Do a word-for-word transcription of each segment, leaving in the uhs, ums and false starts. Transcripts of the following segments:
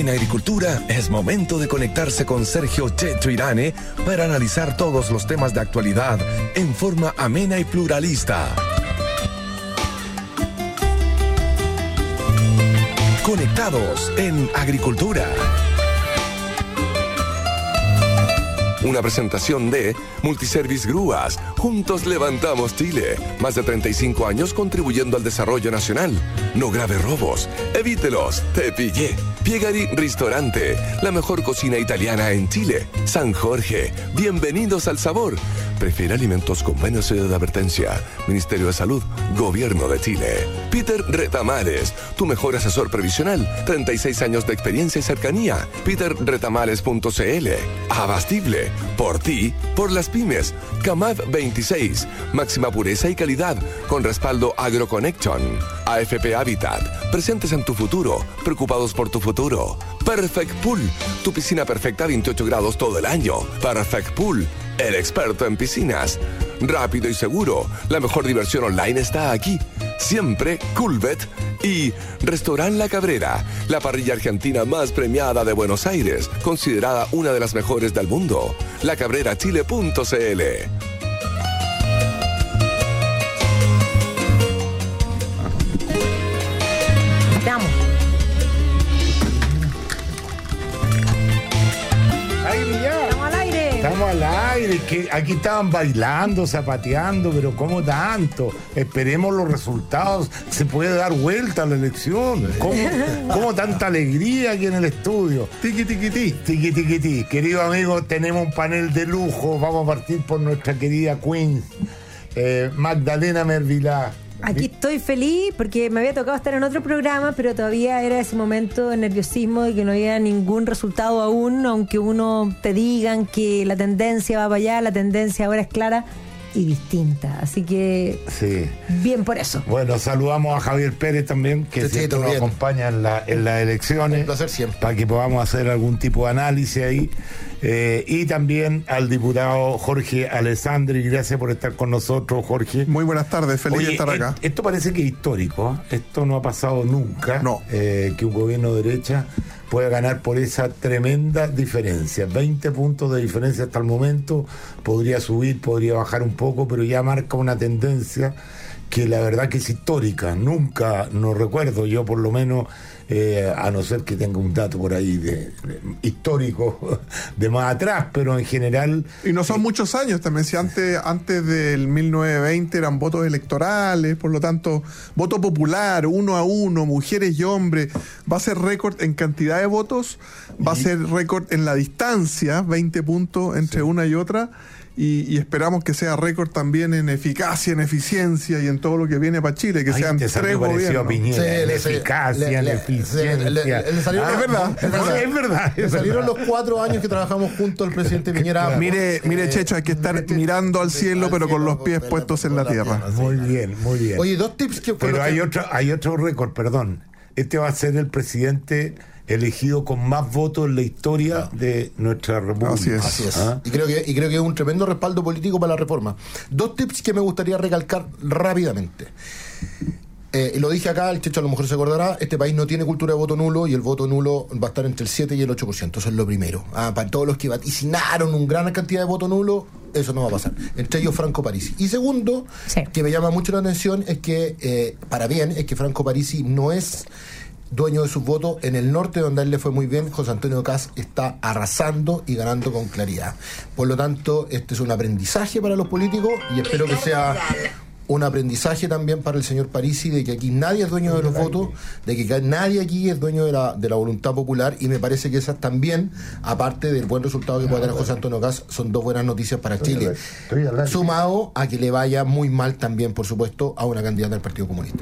En Agricultura es momento de conectarse con Sergio Checho Irane para analizar todos los temas de actualidad en forma amena y pluralista. Conectados en Agricultura. Una presentación de Multiservice Grúas. Juntos levantamos Chile. Más de treinta y cinco años contribuyendo al desarrollo nacional. No grave robos. Evítelos. Te pillé. Piegari Ristorante. La mejor cocina italiana en Chile. San Jorge. Bienvenidos al sabor. Prefiere alimentos con menos de advertencia. Ministerio de Salud. Gobierno de Chile. Peter Retamales. Tu mejor asesor previsional. treinta y seis años de experiencia y cercanía. peter retamales punto c l. Abastible. Por ti, por las pymes. Camad veintiséis. Máxima pureza y calidad. Con respaldo AgroConnection. A F P Habitat. Presentes en tu futuro. Preocupados por tu futuro. Perfect Pool. Tu piscina perfecta a veintiocho grados todo el año. Perfect Pool. El experto en piscinas. Rápido y seguro. La mejor diversión online está aquí. Siempre Coolbet. Y Restaurant La Cabrera, la parrilla argentina más premiada de Buenos Aires, considerada una de las mejores del mundo. la cabrera chile punto c l. Estamos. Estamos al aire. Estamos al aire, que aquí estaban bailando, zapateando, pero ¿cómo tanto? Esperemos los resultados, se puede dar vuelta a la elección. ¿Cómo, cómo tanta alegría aquí en el estudio? Tiqui, tiqui, ti, tiqui, tiqui, ti. Queridos amigos, tenemos un panel de lujo, vamos a partir por nuestra querida Queen, eh, Magdalena Mervilá. Aquí estoy feliz porque me había tocado estar en otro programa, pero todavía era ese momento de nerviosismo de que no había ningún resultado aún, aunque uno te digan que la tendencia va para allá, la tendencia ahora es clara y distinta. Así que sí, bien por eso. Bueno, saludamos a Javier Pérez también, que sí, siempre sí, nos bien. acompaña en, la, en las elecciones. Un placer siempre. Para que podamos hacer algún tipo de análisis ahí. Eh, y también al diputado Jorge Alessandri. Gracias por estar con nosotros, Jorge. Muy buenas tardes, feliz Oye, de estar acá. Esto parece que es histórico, ¿eh? Esto no ha pasado nunca. No. Eh, que un gobierno de derecha pueda ganar por esa tremenda diferencia. veinte puntos de diferencia hasta el momento. Podría subir, podría bajar un poco, pero ya marca una tendencia que la verdad que es histórica. Nunca, no recuerdo yo por lo menos, eh, a no ser que tenga un dato por ahí de, de, histórico de más atrás, pero en general... Y no son eh, muchos años también, si antes, antes del mil novecientos veinte eran votos electorales, por lo tanto, voto popular, uno a uno, mujeres y hombres, va a ser récord en cantidad de votos, va y... a ser récord en la distancia, veinte puntos entre sí. una y otra, Y, y esperamos que sea récord también en eficacia, en eficiencia y en todo lo que viene para Chile, que Ay, sean tres gobiernos. Piñera, sí, en eficacia, en eficiencia. Le, le, le, le salieron, ah, es verdad, es verdad. Es verdad. Le salieron los cuatro años que trabajamos junto al presidente Piñera. Claro. Mire, mire, eh, Checho, hay que estar eh, mirando al cielo, pero con los pies puestos en la, la tierra. tierra sí. Muy bien, muy bien. Oye, dos tips que... Pero hay que... otro, hay otro récord, perdón. Este va a ser el presidente elegido con más votos en la historia de nuestra república. Así es. Así es. ¿Ah? Y creo que y creo que es un tremendo respaldo político para la reforma. Dos tips que me gustaría recalcar rápidamente. Eh, y lo dije acá, el Checho a lo mejor se acordará, este país no tiene cultura de voto nulo y el voto nulo va a estar entre el siete y el ocho por ciento, eso es lo primero. Ah, para todos los que vaticinaron una gran cantidad de voto nulo, eso no va a pasar. Entre ellos Franco Parisi. Y segundo, sí. que me llama mucho la atención, es que, eh, para bien, es que Franco Parisi no es dueño de sus votos en el norte, donde a él le fue muy bien. José Antonio Kast está arrasando y ganando con claridad. Por lo tanto, este es un aprendizaje para los políticos y espero que sea un aprendizaje también para el señor Parisi, de que aquí nadie es dueño de los votos, de que nadie aquí es dueño de la, de la voluntad popular, y me parece que esas también, aparte del buen resultado que puede tener José Antonio Kast, son dos buenas noticias para Chile, sumado a que le vaya muy mal también, por supuesto, a una candidata del Partido Comunista.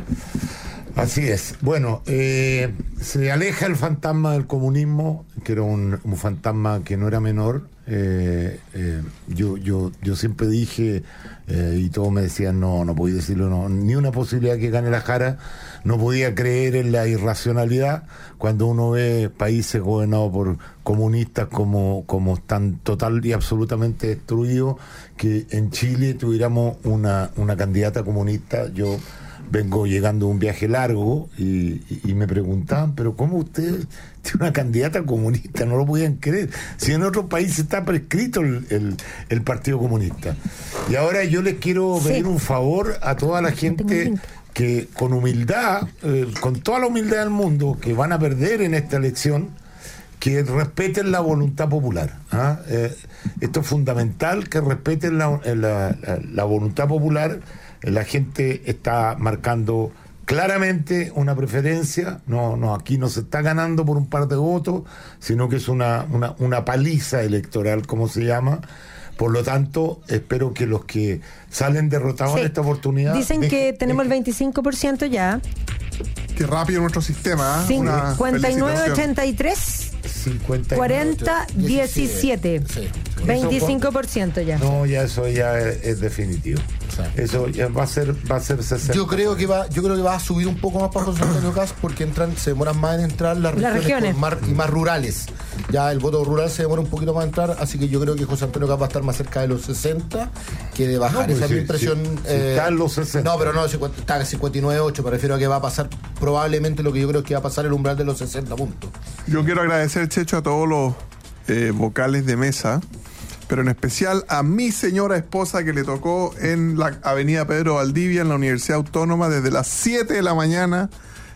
Así es. Bueno, eh, se aleja el fantasma del comunismo, que era un, un fantasma que no era menor. Eh, eh, yo, yo, yo siempre dije, eh, y todos me decían, no, no podía decirlo, no, ni una posibilidad que gane la Jara. No podía creer en la irracionalidad cuando uno ve países gobernados por comunistas como, como están total y absolutamente destruidos, que en Chile tuviéramos una, una candidata comunista. Yo vengo llegando de un viaje largo y, y, y me preguntaban, pero ¿cómo usted tiene una candidata comunista? No lo podían creer. Si en otros países está prescrito el, el, el Partido Comunista. Y ahora yo les quiero sí. pedir un favor a toda la gente que con humildad, eh, con toda la humildad del mundo, que van a perder en esta elección, que respeten la voluntad popular. ¿ah? Eh, esto es fundamental, que respeten la, la, la, la voluntad popular. La gente está marcando claramente una preferencia. No, no, aquí no se está ganando por un par de votos, sino que es una, una, una paliza electoral, como se llama. Por lo tanto, espero que los que salen derrotados sí. en esta oportunidad... Dicen dejen, que tenemos dejen. el veinticinco por ciento ya. Qué rápido nuestro sistema. ¿eh? cincuenta y nueve ochenta y tres cuarenta diecisiete Sí. veinticinco por ciento ya. No, ya eso ya es, es definitivo. Sí. Eso ya va a ser va a ser sesenta. Yo creo que va yo creo que va a subir un poco más para José Antonio Caz porque entran se demoran más en entrar las regiones, las regiones. Más, y más rurales. Ya el voto rural se demora un poquito más en entrar, así que yo creo que José Antonio Caz va a estar más cerca de los sesenta que de bajar. No, pues esa sí, es mi impresión. Sí, eh, sí, está en los sesenta. No, pero no, está en cincuenta y nueve ocho Me refiero a que va a pasar probablemente lo que yo creo que va a pasar el umbral de los sesenta puntos. Yo quiero agradecer, Checho, a todos los eh, vocales de mesa, pero en especial a mi señora esposa que le tocó en la avenida Pedro Valdivia, en la Universidad Autónoma, desde las siete de la mañana.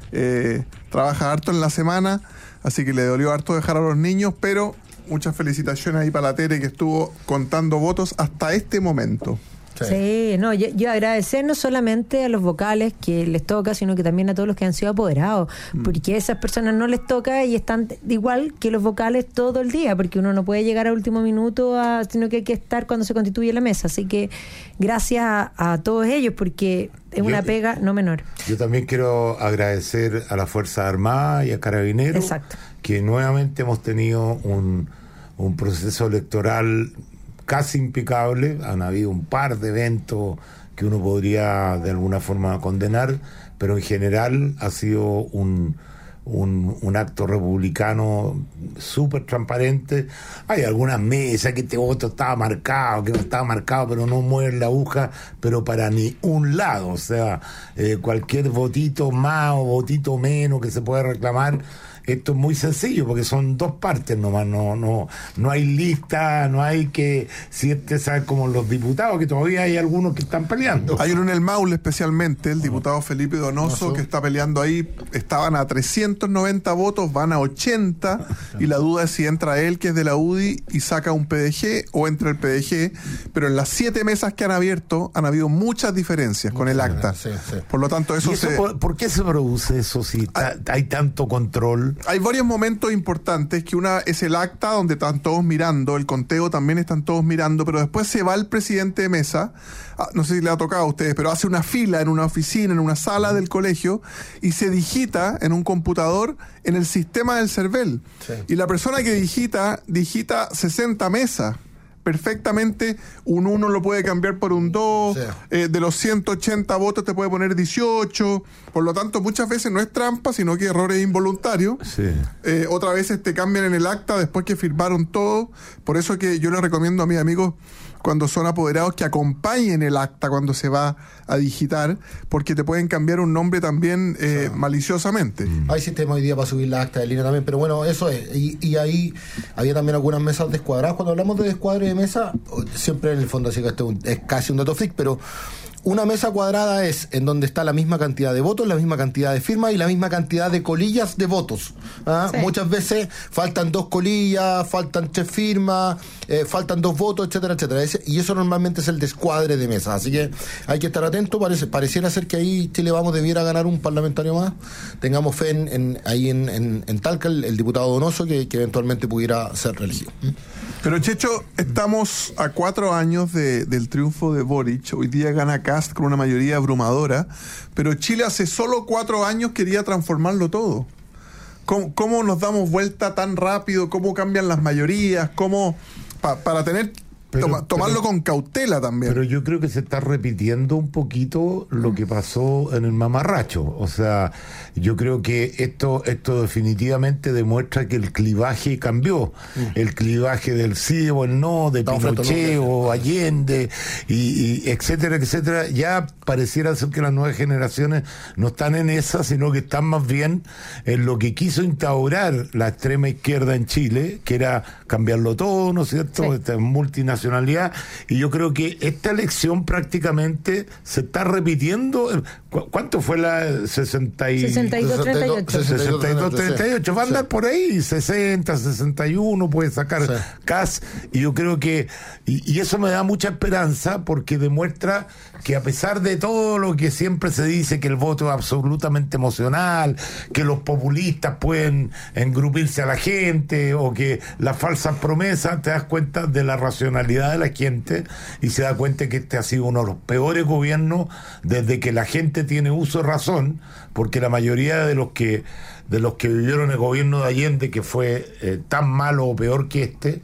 Eh, trabaja harto en la semana, así que le dolió harto dejar a los niños, pero muchas felicitaciones ahí para la Tere, que estuvo contando votos hasta este momento. Sí, sí no, yo, yo agradecer no solamente a los vocales que les toca, sino que también a todos los que han sido apoderados, mm. porque a esas personas no les toca y están igual que los vocales todo el día, porque uno no puede llegar a último minuto, a, sino que hay que estar cuando se constituye la mesa. Así que gracias a, a todos ellos, porque es una yo, pega no menor. Yo también quiero agradecer a las Fuerzas Armadas y a Carabineros, Exacto. que nuevamente hemos tenido un, un proceso electoral casi impecable. Han habido un par de eventos que uno podría de alguna forma condenar, pero en general ha sido un, un, un acto republicano súper transparente. Hay algunas mesas que este voto estaba marcado, que no estaba marcado, pero no mueven la aguja, pero para ni un lado. O sea, eh, cualquier votito más o votito menos que se pueda reclamar. Esto es muy sencillo porque son dos partes nomás, no no no hay lista, no hay que si este sabe como los diputados, que todavía hay algunos que están peleando. Hay uno en el Maule especialmente, el diputado Felipe Donoso, que está peleando ahí. Estaban a trescientos noventa votos, van a ochenta, y la duda es si entra él, que es de la U D I, y saca un P D G, o entra el P D G, pero en las siete mesas que han abierto han habido muchas diferencias con el acta. Sí, sí. Por lo tanto, eso, ¿Y eso se... por, ¿por qué se produce eso si ta, hay tanto control? Hay varios momentos importantes, que una es el acta, donde están todos mirando, el conteo también están todos mirando, pero después se va el presidente de mesa, no sé si le ha tocado a ustedes, pero hace una fila en una oficina, en una sala del colegio, y se digita en un computador en el sistema del CERVEL. Sí. Y la persona que digita, digita sesenta mesas. Perfectamente, un uno lo puede cambiar por un dos, sí. eh, de los ciento ochenta votos te puede poner dieciocho, por lo tanto muchas veces no es trampa, sino que errores involuntarios. Sí. Eh, otras veces te cambian en el acta después que firmaron todo, por eso que yo les recomiendo a mis amigos, cuando son apoderados, que acompañen el acta cuando se va a digitar, porque te pueden cambiar un nombre también eh, sí. maliciosamente. Mm. Hay sistema hoy día para subir la acta de línea también, pero bueno, eso es. Y, y ahí había también algunas mesas descuadradas. Cuando hablamos de descuadre de mesa, siempre en el fondo así que este es casi un dato freak, pero una mesa cuadrada es en donde está la misma cantidad de votos, la misma cantidad de firmas y la misma cantidad de colillas de votos. ¿Ah? Sí. Muchas veces faltan dos colillas, faltan tres firmas, eh, faltan dos votos, etcétera, etcétera. Ese, y eso normalmente es el descuadre de mesa. Así que hay que estar atento. Parece, pareciera ser que ahí Chile Vamos debiera ganar un parlamentario más. Tengamos fe en, en ahí en, en, en Talca, el, el diputado Donoso, que, que eventualmente pudiera ser reelegido. ¿Mm? Pero Checho, estamos a cuatro años de, del triunfo de Boric. Hoy día gana Kast con una mayoría abrumadora, pero Chile hace solo cuatro años quería transformarlo todo. ¿Cómo, cómo nos damos vuelta tan rápido? ¿Cómo cambian las mayorías? ¿Cómo, pa, para tener Pero- Toma- tomarlo pero- con cautela también. Pero yo creo que se está repitiendo un poquito lo que pasó en el mamarracho. O sea, yo creo que esto, esto definitivamente demuestra que el clivaje cambió. El clivaje del sí o el no, de Estamos frente a Pinochet los- o Allende, y, y etcétera, etcétera. Ya pareciera ser que las nuevas generaciones no están en esa, sino que están más bien en lo que quiso instaurar la extrema izquierda en Chile, que era cambiarlo todo, ¿no es cierto? Sí. Esta multinacionalidad, y yo creo que esta elección prácticamente se está repitiendo. ¿Cu- ¿Cuánto fue la sesenta y sesenta y dos treinta y ocho. sesenta y dos treinta y ocho? Va a andar por ahí, sesenta, sesenta y uno puede sacar Sí. C A S, y yo creo que, y, y eso me da mucha esperanza porque demuestra que a pesar de todo lo que siempre se dice, que el voto es absolutamente emocional, que los populistas pueden engrupirse a la gente, o que las falsas promesas, te das cuenta de la racionalidad de la gente y se da cuenta que este ha sido uno de los peores gobiernos desde que la gente tiene uso de razón, porque la mayoría de los que de los que vivieron el gobierno de Allende, que fue eh, tan malo o peor que este,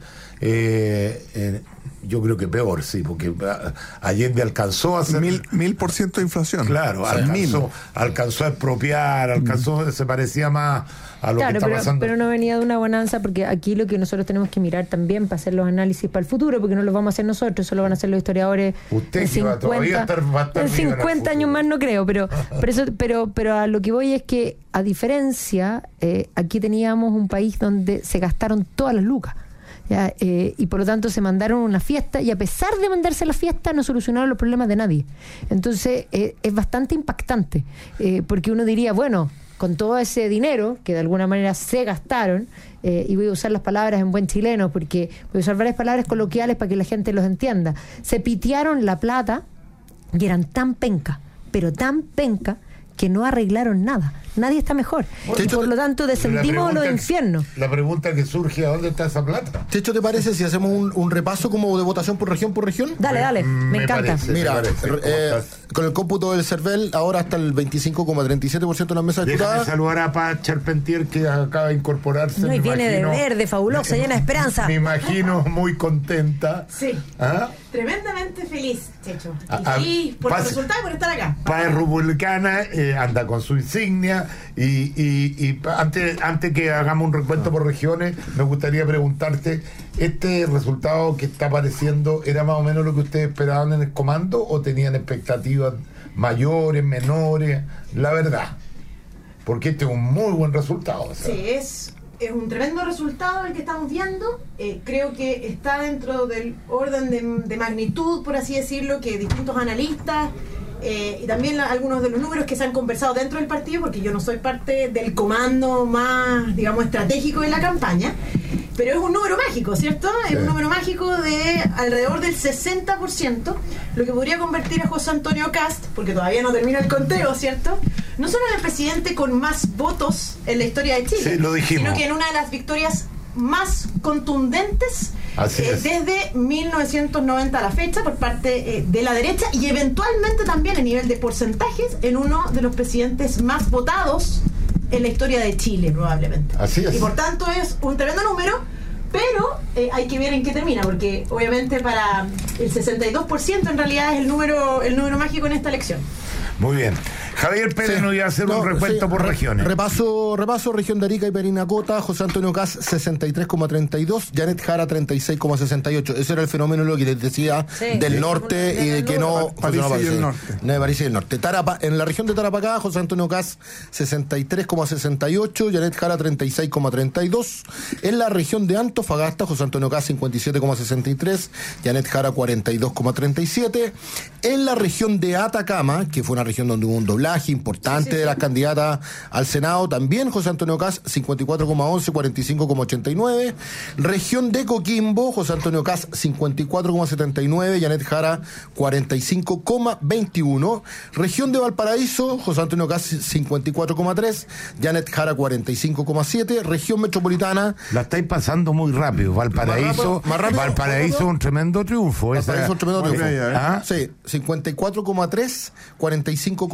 eh, eh, yo creo que peor, sí, porque ah, Allende alcanzó a hacer... Mil, mil por ciento de inflación. Claro, O sea, mil. alcanzó, alcanzó a expropiar, alcanzó, se parecía más a lo Claro, que está pero, pasando. pero no venía de una bonanza, porque aquí lo que nosotros tenemos que mirar también para hacer los análisis para el futuro, porque no los vamos a hacer nosotros, eso lo van a hacer los historiadores. Usted en que va todavía a estar- va a estar en vivo en el cincuenta años futuro. más no creo, pero, pero, eso, pero, pero a lo que voy es que, a diferencia, eh, aquí teníamos un país donde se gastaron todas las lucas. ¿Ya? Eh, y por lo tanto se mandaron una fiesta, y a pesar de mandarse la fiesta no solucionaron los problemas de nadie. Entonces eh, es bastante impactante, eh, porque uno diría, bueno, con todo ese dinero que de alguna manera se gastaron, eh, y voy a usar las palabras en buen chileno porque voy a usar varias palabras coloquiales para que la gente los entienda, se pitearon la plata y eran tan penca, pero tan penca, que no arreglaron nada. Nadie está mejor. Bueno, Y por lo tanto Pero la descendimos a los pregunta- infiernos. La pregunta que surge, ¿a dónde está esa plata? Checho, ¿te parece si hacemos un, un repaso como de votación por región por región? Dale, dale, me, Me encanta. parece. Mira, parece? ¿Cómo eh, estás? con el cómputo del CERVEL, ahora hasta el veinticinco coma treinta y siete por ciento de las mesas Déjame disputadas. saludar a Paz Charpentier, que acaba de incorporarse. No, y me viene de imagino- verde, fabulosa, llena de esperanza. Me imagino muy contenta. Sí. ¿Ah? Tremendamente feliz, Checho. Y Ah, ah, feliz por el pase- resultado y por estar acá. Paz republicana, eh, anda con su insignia, y, y, y pa- antes, antes que hagamos un recuento por regiones, me gustaría preguntarte, ¿este resultado que está apareciendo era más o menos lo que ustedes esperaban en el comando o tenían expectativas mayores, menores? La verdad, porque este es un muy buen resultado. o sea. Sí, es, es un tremendo resultado el que estamos viendo. Eh, creo que está dentro del orden de, de magnitud, por así decirlo, que distintos analistas eh, y también la- algunos de los números que se han conversado dentro del partido, porque yo no soy parte del comando más, digamos, estratégico de la campaña. Pero es un número mágico, ¿cierto? Sí. Es un número mágico de alrededor del sesenta por ciento, lo que podría convertir a José Antonio Cast, porque todavía no termina el conteo, ¿cierto? No solo en el presidente con más votos en la historia de Chile, Sí, lo dijimos. sino que en una de las victorias más contundentes Así eh, es. desde mil novecientos noventa a la fecha por parte eh, de la derecha, y eventualmente también en nivel de porcentajes en uno de los presidentes más votados en la historia de Chile, probablemente. Así es. Y por tanto es un tremendo número, pero eh, hay que ver en qué termina, porque obviamente para el sesenta y dos por ciento en realidad es el número el número mágico en esta elección. Muy bien. Javier Pérez Sí. nos iba a hacer No, un recuento sí, por re- regiones. Repaso, repaso, región de Arica y Perinacota, José Antonio Caz sesenta y tres coma treinta y dos, Janet Jara treinta y seis coma sesenta y ocho. Ese era el fenómeno lo que les decía Sí. del Sí. norte y de que no... Pa- París no y el aparece. norte. No, de París y el norte. Tarapa, en la región de Tarapacá, José Antonio Caz sesenta y tres coma sesenta y ocho, Janet Jara treinta y seis coma treinta y dos. En la región de Antofagasta, José Antonio Caz cincuenta y siete coma sesenta y tres, Janet Jara cuarenta y dos coma treinta y siete. En la región de Atacama, que fue una región donde hubo un doblaje importante de las candidatas al Senado, también José Antonio Caz cincuenta y cuatro coma once, cuarenta y cinco coma ochenta y nueve. Región de Coquimbo, José Antonio Caz cincuenta y cuatro coma setenta y nueve, Janet Jara cuarenta y cinco coma veintiuno. Región de Valparaíso, José Antonio Caz cincuenta y cuatro coma tres, Janet Jara cuarenta y cinco coma siete. Región metropolitana, La estáis pasando muy rápido. Valparaíso, Más rápido, más rápido, Valparaíso más rápido. un tremendo triunfo. Esa- Valparaíso un tremendo Muy triunfo. bien, ¿eh? ¿Ah? Sí, cincuenta y cuatro coma tres, cuarenta y cinco coma siete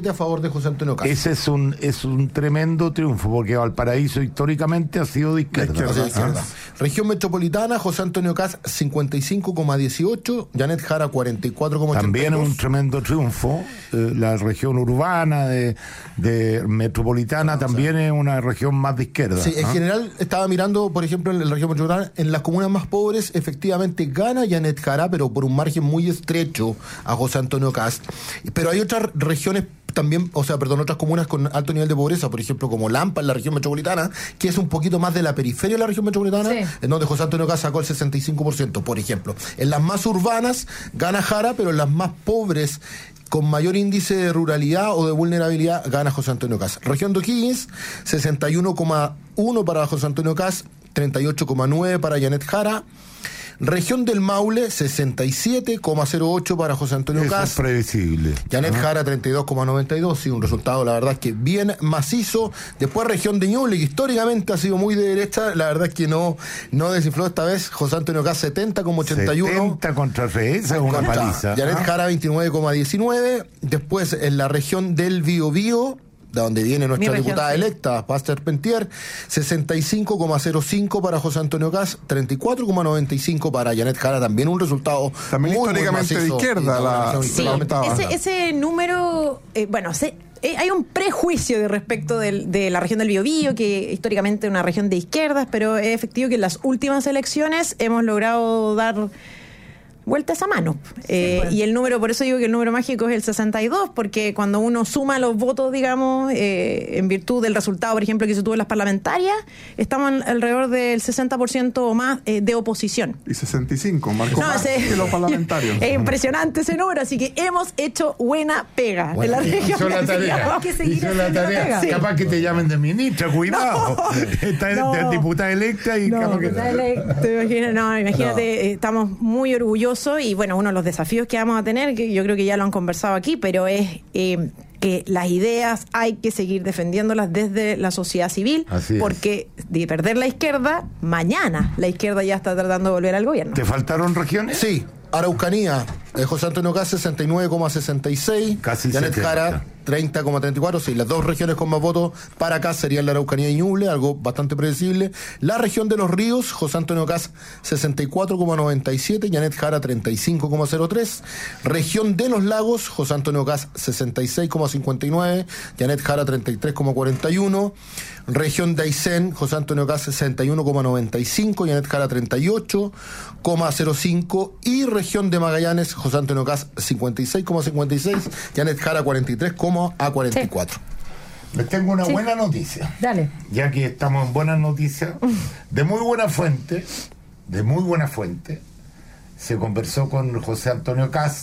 a favor de José Antonio Cast. Ese es un es un tremendo triunfo, porque Valparaíso históricamente ha sido de izquierda. De izquierda, ¿no? de izquierda. Ah. Región metropolitana, José Antonio Cast cincuenta y cinco coma dieciocho, Janet Jara cuarenta y cuatro coma ochenta y dos. También es un tremendo triunfo. Eh, la región urbana de, de metropolitana no, también o sea, es una región más de izquierda. Sí, ¿no? en general estaba mirando, por ejemplo, en la región metropolitana, en las comunas más pobres, efectivamente gana Janet Jara, pero por un margen muy estrecho a José Antonio Cast. Pero hay otras regiones también, o sea, perdón, otras comunas con alto nivel de pobreza, por ejemplo, como Lampa en la región metropolitana, que es un poquito más de la periferia de la región metropolitana, sí, en donde José Antonio Cast sacó el sesenta y cinco por ciento, por ejemplo. En las más urbanas gana Jara, pero en las más pobres, con mayor índice de ruralidad o de vulnerabilidad, gana José Antonio Cast. Región de O'Higgins, sesenta y uno coma uno para José Antonio Cast, treinta y ocho coma nueve para Janet Jara. Región del Maule, sesenta y siete coma cero ocho para José Antonio Eso Cast. Es previsible. Janet ¿no? Jara, treinta y dos coma noventa y dos. Sí, un resultado, la verdad es que bien macizo. Después, región de Ñuble, que históricamente ha sido muy de derecha. La verdad es que no, no desinfló esta vez. José Antonio Cast, setenta coma ochenta y uno. setenta contra tres, esa es una Contra paliza. Janet ¿ah? Jara, veintinueve coma diecinueve. Después, en la región del Biobío, de donde viene nuestra región, diputada sí. electa, Paz Charpentier, sesenta y cinco coma cero cinco para José Antonio Cast, treinta y cuatro coma noventa y cinco para Janet Jara, también un resultado también muy, históricamente muy de macizo. izquierda la, Sí, la octava. ese, ese número, eh, bueno, se, eh, hay un prejuicio de respecto del, de la región del Biobío, que históricamente es una región de izquierdas, pero es efectivo que en las últimas elecciones hemos logrado dar vuelta esa mano. Eh, pues. Y el número, por eso digo que el número mágico es el sesenta y dos, porque cuando uno suma los votos, digamos, eh, en virtud del resultado, por ejemplo, que se tuvo en las parlamentarias, estamos en alrededor del sesenta por ciento o más eh, de oposición. Y sesenta y cinco, marcó No, más ese- que los parlamentarios. Es impresionante ese número, así que hemos hecho buena pega Bueno, en la región. Hizo la tarea. Hay que seguir Hizo la haciendo la tarea. pega. Sí. Capaz que te llamen de ministra, cuidado. No. Esta es No. de diputada electa y No, capaz que. Dale. Te imaginas, no, imagínate, eh, estamos muy orgullosos y bueno, uno de los desafíos que vamos a tener, que yo creo que ya lo han conversado aquí, pero es eh, que las ideas hay que seguir defendiéndolas desde la sociedad civil, Así es. porque de perder la izquierda, mañana la izquierda ya está tratando de volver al gobierno. ¿Te faltaron regiones? Sí, Araucanía, eh, José Antonio Cast, sesenta y nueve coma sesenta y seis. Casi Janet setenta. Jara, treinta coma treinta y cuatro. Sí, las dos regiones con más votos para acá serían la Araucanía y Ñuble, algo bastante predecible. La región de los ríos, José Antonio Cast, sesenta y cuatro coma noventa y siete. Janet Jara, treinta y cinco coma cero tres. Región de los lagos, José Antonio Cast, sesenta y seis coma cincuenta y nueve. Janet Jara, treinta y tres coma cuarenta y uno. Región de Aysén, José Antonio Cast, sesenta y uno coma noventa y cinco. Janet Jara, treinta y ocho coma cero cinco. Y región de Magallanes, José Antonio Cast, cincuenta y seis coma cincuenta y seis. Janet Jara, cuarenta y tres coma cuarenta y cuatro. Les tengo una Sí. buena noticia. Dale. Ya que estamos en buenas noticias, de muy buena fuente, de muy buena fuente, se conversó con José Antonio Cast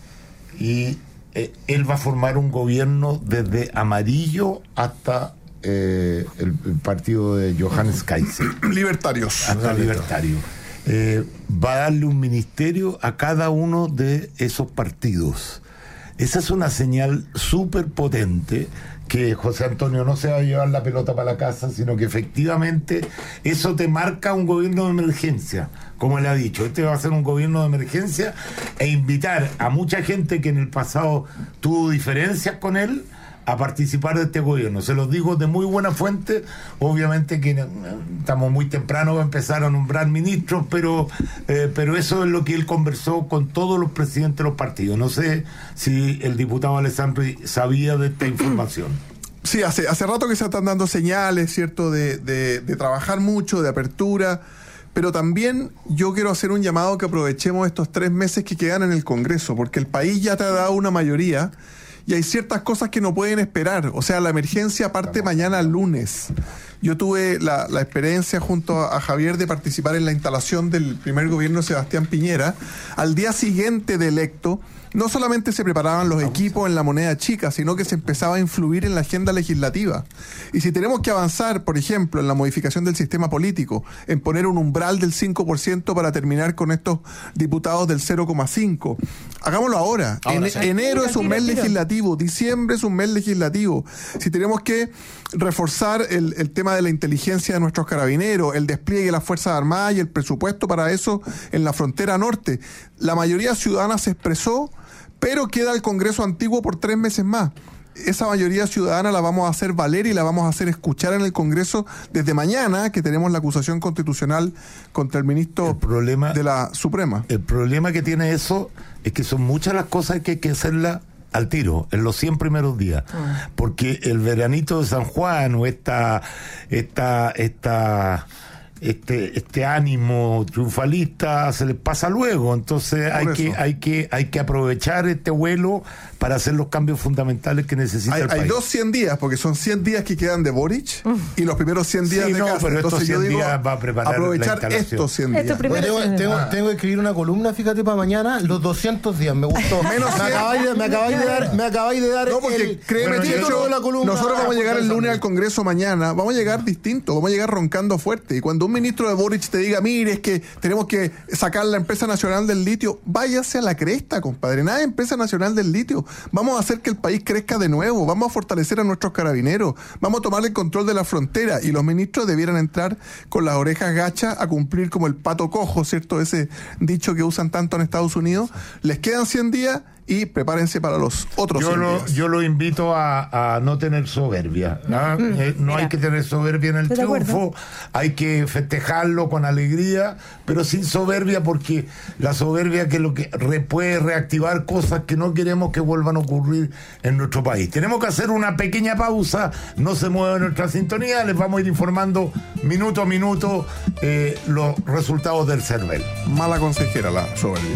y eh, él va a formar un gobierno desde amarillo hasta eh, el, el partido de Johannes Kaiser, Libertarios. hasta libertario. Eh, va a darle un ministerio a cada uno de esos partidos. Esa es una señal súper potente, que José Antonio no se va a llevar la pelota para la casa, sino que efectivamente eso te marca un gobierno de emergencia, como él ha dicho. Este va a ser un gobierno de emergencia e invitar a mucha gente que en el pasado tuvo diferencias con él a participar de este gobierno. Se los digo de muy buena fuente. Obviamente que eh, estamos muy temprano para empezar a nombrar ministros, pero eh, pero eso es lo que él conversó con todos los presidentes de los partidos. No sé si el diputado Alessandro sabía de esta información. Sí, hace, hace rato que se están dando señales, ¿cierto?, de, de, de trabajar mucho, de apertura, pero también yo quiero hacer un llamado que aprovechemos estos tres meses que quedan en el Congreso, porque el país ya te ha dado una mayoría y hay ciertas cosas que no pueden esperar. O sea, la emergencia parte mañana lunes. Yo tuve la, la experiencia junto a, a Javier de participar en la instalación del primer gobierno de Sebastián Piñera. Al día siguiente de electo, no solamente se preparaban los equipos en la moneda chica, sino que se empezaba a influir en la agenda legislativa. Y si tenemos que avanzar, por ejemplo, en la modificación del sistema político, en poner un umbral del cinco por ciento para terminar con estos diputados del cero coma cinco, hagámoslo ahora. Ahora En, sí. enero es un mes Tiro, tiro. legislativo, diciembre es un mes legislativo. Si tenemos que reforzar el, el tema de la inteligencia de nuestros carabineros, el despliegue de las Fuerzas Armadas y el presupuesto para eso en la frontera norte, la mayoría ciudadana se expresó, pero queda el Congreso antiguo por tres meses más. esa mayoría ciudadana la vamos a hacer valer y la vamos a hacer escuchar en el Congreso desde mañana, que tenemos la acusación constitucional contra el ministro El problema- de la Suprema. El problema que tiene eso es que son muchas las cosas que hay que hacerlas al tiro, en los cien primeros días. Ah. Porque el veranito de San Juan o esta, esta, esta, este, este ánimo triunfalista se les pasa luego. Entonces Por hay eso. que, hay que, hay que aprovechar este vuelo para hacer los cambios fundamentales que necesita Hay, el hay país. dos cien días, porque son cien días que quedan de Boric y los primeros cien días Sí, de no, Kast. pero estos Entonces yo cien digo, días va a preparar la aprovechar instalación. estos cien días. Estos primeros Bueno, tengo, cien- tengo, Ah. tengo que escribir una columna, fíjate, para mañana, los doscientos días. Me gustó. Menos me, cien. acabáis de, me acabáis de dar, me acabáis de dar No, porque el, créeme, el Checho, título de la columna. nosotros vamos a llegar el lunes al con Congreso mañana, vamos a llegar distinto, vamos a llegar roncando fuerte. Y cuando un ministro de Boric te diga, mire, es que tenemos que sacar la empresa nacional del litio, váyase a la cresta, compadre. Nada de empresa nacional del litio. Vamos a hacer que el país crezca de nuevo, vamos a fortalecer a nuestros carabineros, vamos a tomar el control de la frontera, y los ministros debieran entrar con las orejas gachas a cumplir como el pato cojo, ¿cierto? Ese dicho que usan tanto en Estados Unidos. Les quedan cien días y prepárense para los otros Yo cien lo, días. yo lo invito a, a no tener soberbia. ¿ah? Eh, no hay que tener soberbia en el Estoy de acuerdo. triunfo, hay que festejarlo con alegría, pero sin soberbia, porque la soberbia que lo que re- puede reactivar cosas que no queremos que vuelvan a ocurrir en nuestro país. Tenemos que hacer una pequeña pausa, no se mueva nuestra sintonía, les vamos a ir informando minuto a minuto eh, los resultados del CERVEL. Mala consejera la soberbia.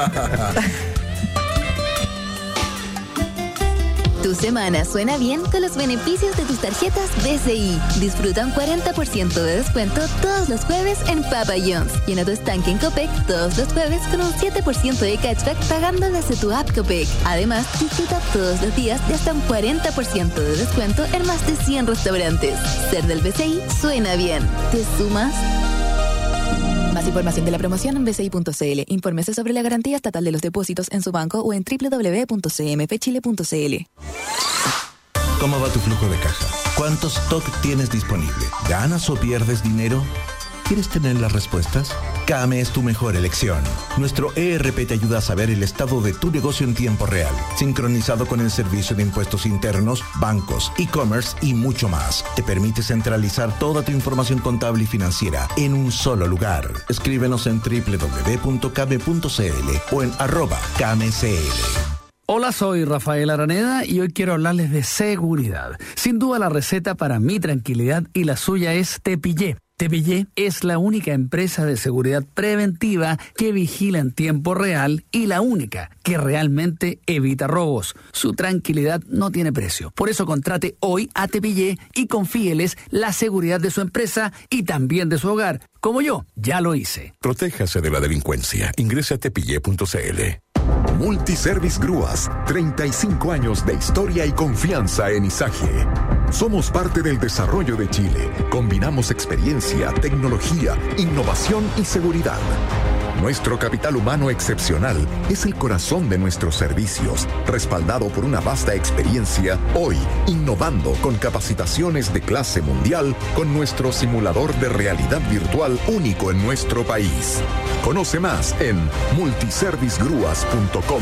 Tu semana suena bien con los beneficios de tus tarjetas B C I. Disfruta un cuarenta por ciento de descuento todos los jueves en Papa John's. Llena tu estanque en Copec todos los jueves con un siete por ciento de cashback pagando desde tu app Copec. Además, disfruta todos los días de hasta un cuarenta por ciento de descuento en más de cien restaurantes. Ser del B C I suena bien. ¿Te sumas? Más información de la promoción en b c i punto c l. Infórmese sobre la garantía estatal de los depósitos en su banco o en w w w punto c m f chile punto c l. ¿Cómo va tu flujo de caja? ¿Cuánto stock tienes disponible? ¿Ganas o pierdes dinero? ¿Quieres tener las respuestas? Kame es tu mejor elección. Nuestro E R P te ayuda a saber el estado de tu negocio en tiempo real, sincronizado con el Servicio de Impuestos Internos, bancos, e-commerce y mucho más. Te permite centralizar toda tu información contable y financiera en un solo lugar. Escríbenos en w w w punto kame punto c l o en arroba kamecl. Hola, soy Rafael Araneda y hoy quiero hablarles de seguridad. Sin duda la receta para mi tranquilidad y la suya es Tepillé. Tepillé es la única empresa de seguridad preventiva que vigila en tiempo real y la única que realmente evita robos. Su tranquilidad no tiene precio. Por eso contrate hoy a Tepillé y confíeles la seguridad de su empresa y también de su hogar. Como yo, ya lo hice. Protéjase de la delincuencia. Ingrese a tepillé punto c l. Multiservice Grúas, treinta y cinco años de historia y confianza en Izaje. Somos parte del desarrollo de Chile. Combinamos experiencia, tecnología, innovación y seguridad. Nuestro capital humano excepcional es el corazón de nuestros servicios, respaldado por una vasta experiencia, hoy innovando con capacitaciones de clase mundial con nuestro simulador de realidad virtual único en nuestro país. Conoce más en multiservice grúas punto com.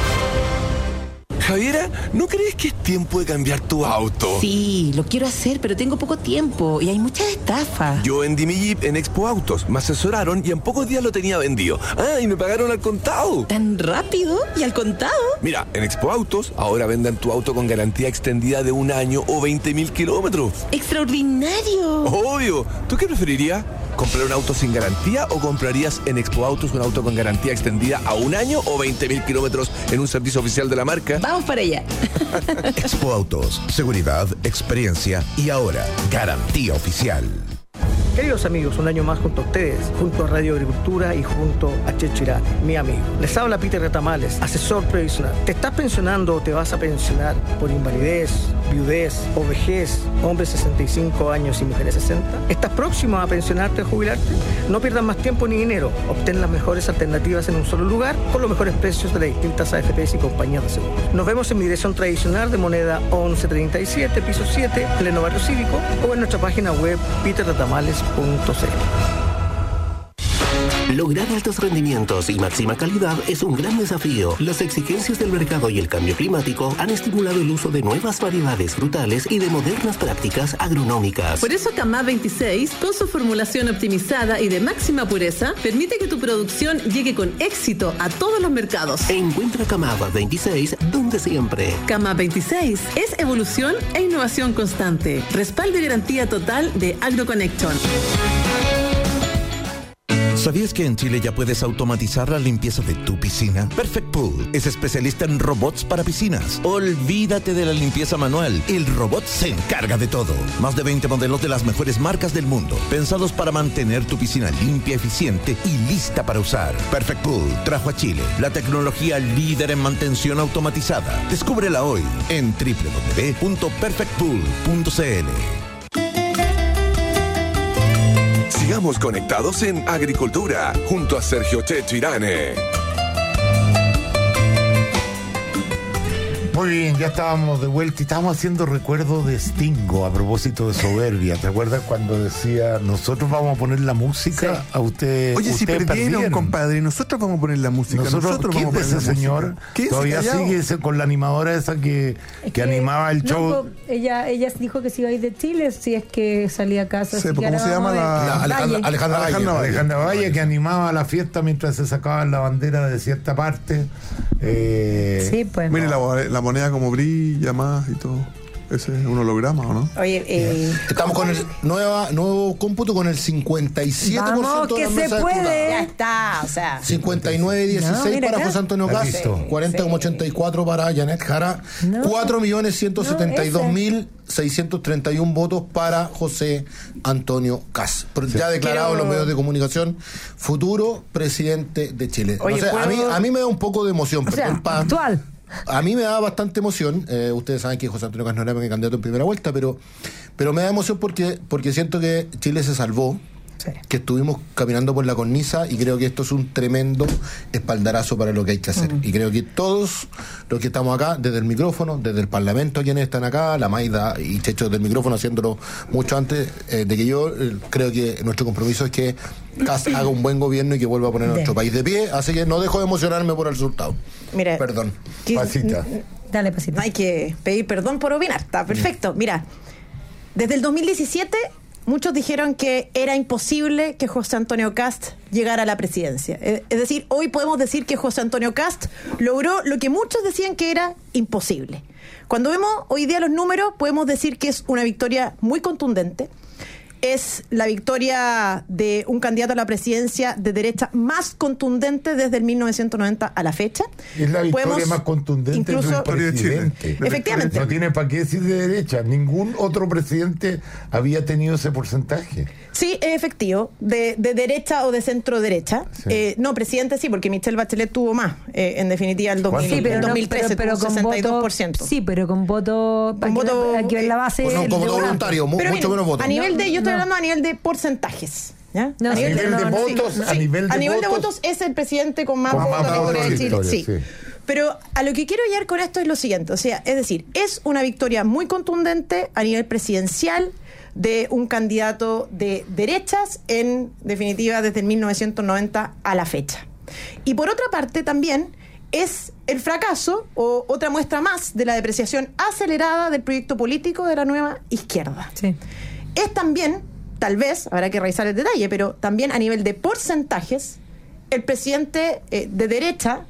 Javiera, ¿no crees que es tiempo de cambiar tu auto? Sí, lo quiero hacer, pero tengo poco tiempo y hay muchas estafas. Yo vendí mi Jeep en Expo Autos, me asesoraron y en pocos días lo tenía vendido. Ah, y me pagaron al contado. ¿Tan rápido y al contado? Mira, en Expo Autos ahora venden tu auto con garantía extendida de un año o veinte mil kilómetros. ¡Extraordinario! Obvio. ¿Tú qué preferirías? ¿Comprar un auto sin garantía o comprarías en Expo Autos un auto con garantía extendida a un año o veinte mil kilómetros en un servicio oficial de la marca? Vamos para allá. Expo Autos, seguridad, experiencia y ahora garantía oficial. Queridos amigos, un año más junto a ustedes, junto a Radio Agricultura y junto a Checho Irán, mi amigo. Les habla Peter Retamales, asesor previsional. ¿Te estás pensionando o te vas a pensionar por invalidez, viudez o vejez, hombres sesenta y cinco años y mujeres sesenta? ¿Estás próximo a pensionarte o jubilarte? No pierdas más tiempo ni dinero. Obtén las mejores alternativas en un solo lugar con los mejores precios de las distintas A F Pes y compañías de seguros. Nos vemos en mi dirección tradicional de Moneda once treinta y siete, piso siete, pleno barrio cívico, o en nuestra página web peter retamales punto c l. Lograr altos rendimientos y máxima calidad es un gran desafío. Las exigencias del mercado y el cambio climático han estimulado el uso de nuevas variedades frutales y de modernas prácticas agronómicas. Por eso Camá veintiséis, con su formulación optimizada y de máxima pureza, permite que tu producción llegue con éxito a todos los mercados. Encuentra Camá veintiséis donde siempre. Camá veintiséis es evolución e innovación constante. Respaldo y garantía total de AgroConnection. ¿Sabías que en Chile ya puedes automatizar la limpieza de tu piscina? Perfect Pool es especialista en robots para piscinas. Olvídate de la limpieza manual. El robot se encarga de todo. Más de veinte modelos de las mejores marcas del mundo, pensados para mantener tu piscina limpia, eficiente y lista para usar. Perfect Pool trajo a Chile la tecnología líder en mantención automatizada. Descúbrela hoy en doble u doble u doble u punto perfect pool punto c l. Sigamos conectados en Agricultura, junto a Sergio Checho Irane. Muy bien, ya estábamos de vuelta y estábamos haciendo recuerdo de Stingo a propósito de soberbia. ¿Te acuerdas cuando decía, nosotros vamos a poner la música? Sí. A usted. Oye, si perdieron, perdieron, compadre, nosotros vamos a poner la música. Nosotros, nosotros ¿quién vamos a es poner ese la señor? música. Todavía callado? sigue ese, con la animadora esa que, que, que animaba el no, show. po, ella, ella dijo que se iba a ir de Chile si es que salía a casa. Sí, así que ¿cómo se llama la, la Alejandra, Valle. Alejandra Valle? Alejandra Valle, Alejandra Valle, que animaba la fiesta mientras se sacaban la bandera de cierta parte. Eh, Sí, pues. Mire la, la moneda como brilla más y todo. Ese es un holograma, ¿o no? Oye, eh, Estamos con el nueva, nuevo cómputo con el cincuenta y siete por ciento Vamos, de que la se mesa puede. diputada. ya está, o sea. cincuenta y nueve dieciséis No, mira para acá. José Antonio Está Cast, listo. cuarenta coma ochenta y cuatro para Janet Jara, No. cuatro millones ciento setenta y dos mil seiscientos treinta y uno votos para José Antonio Cast. Ya declarado en los medios de comunicación, futuro presidente de Chile. Oye, No sé, a, mí, ¿puedo? a mí me da un poco de emoción. O sea, perdón, pa- actual. A mí me da bastante emoción. Eh, ustedes saben que José Antonio Cast no era mi candidato en primera vuelta, pero, pero me da emoción porque, porque siento que Chile se salvó, Sí. que estuvimos caminando por la cornisa y creo que esto es un tremendo espaldarazo para lo que hay que hacer. Mm. Y creo que todos los que estamos acá, desde el micrófono, desde el Parlamento, quienes están acá, la Maida y Checho desde el micrófono haciéndolo mucho antes eh, de que yo, eh, creo que nuestro compromiso es que Cast haga un buen gobierno y que vuelva a poner a nuestro país de pie. Así que no dejo de emocionarme por el resultado. Mira, Perdón. que- Pasita. Dale, pasito. No hay que pedir perdón por opinar, está perfecto. Mira, desde el dos mil diecisiete muchos dijeron que era imposible que José Antonio Cast llegara a la presidencia. Es es decir, hoy podemos decir que José Antonio Cast logró lo que muchos decían que era imposible. Cuando vemos hoy día los números, podemos decir que es una victoria muy contundente. Es la victoria de un candidato a la presidencia de derecha más contundente desde el mil novecientos noventa a la fecha. Es la victoria Podemos más contundente incluso- del Historia de Chile. presidente. Efectivamente. No tiene para qué decir de derecha. Ningún otro presidente había tenido ese porcentaje. Sí, es efectivo, de, de derecha o de centro derecha. Sí. Eh, no, presidente sí, porque Michelle Bachelet tuvo más, eh, en definitiva, el, dos mil, ¿Cuánto? el Sí, pero no- dos mil trece pero- pero tuvo con sesenta y dos por voto- ciento. Sí, pero con voto. Con voto, Hay que ver la base. Pues no, el como de voto voto. voluntario, mu- Pero mucho mire, menos votos. a nivel de, yo estoy No. hablando a nivel de porcentajes. ¿ya? No, a sí, nivel de no, votos, sí, a nivel de a nivel de votos, votos es el presidente con más con votos más de la votos historia de de Chile. historia, Sí. sí. Pero a lo que quiero llegar con esto es lo siguiente, o sea, es decir, es una victoria muy contundente a nivel presidencial de un candidato de derechas, en definitiva desde el mil novecientos noventa a la fecha. Y por otra parte también es el fracaso o otra muestra más de la depreciación acelerada del proyecto político de la nueva izquierda. Sí. Es también, tal vez, habrá que revisar el detalle, pero también a nivel de porcentajes, el presidente eh, de derecha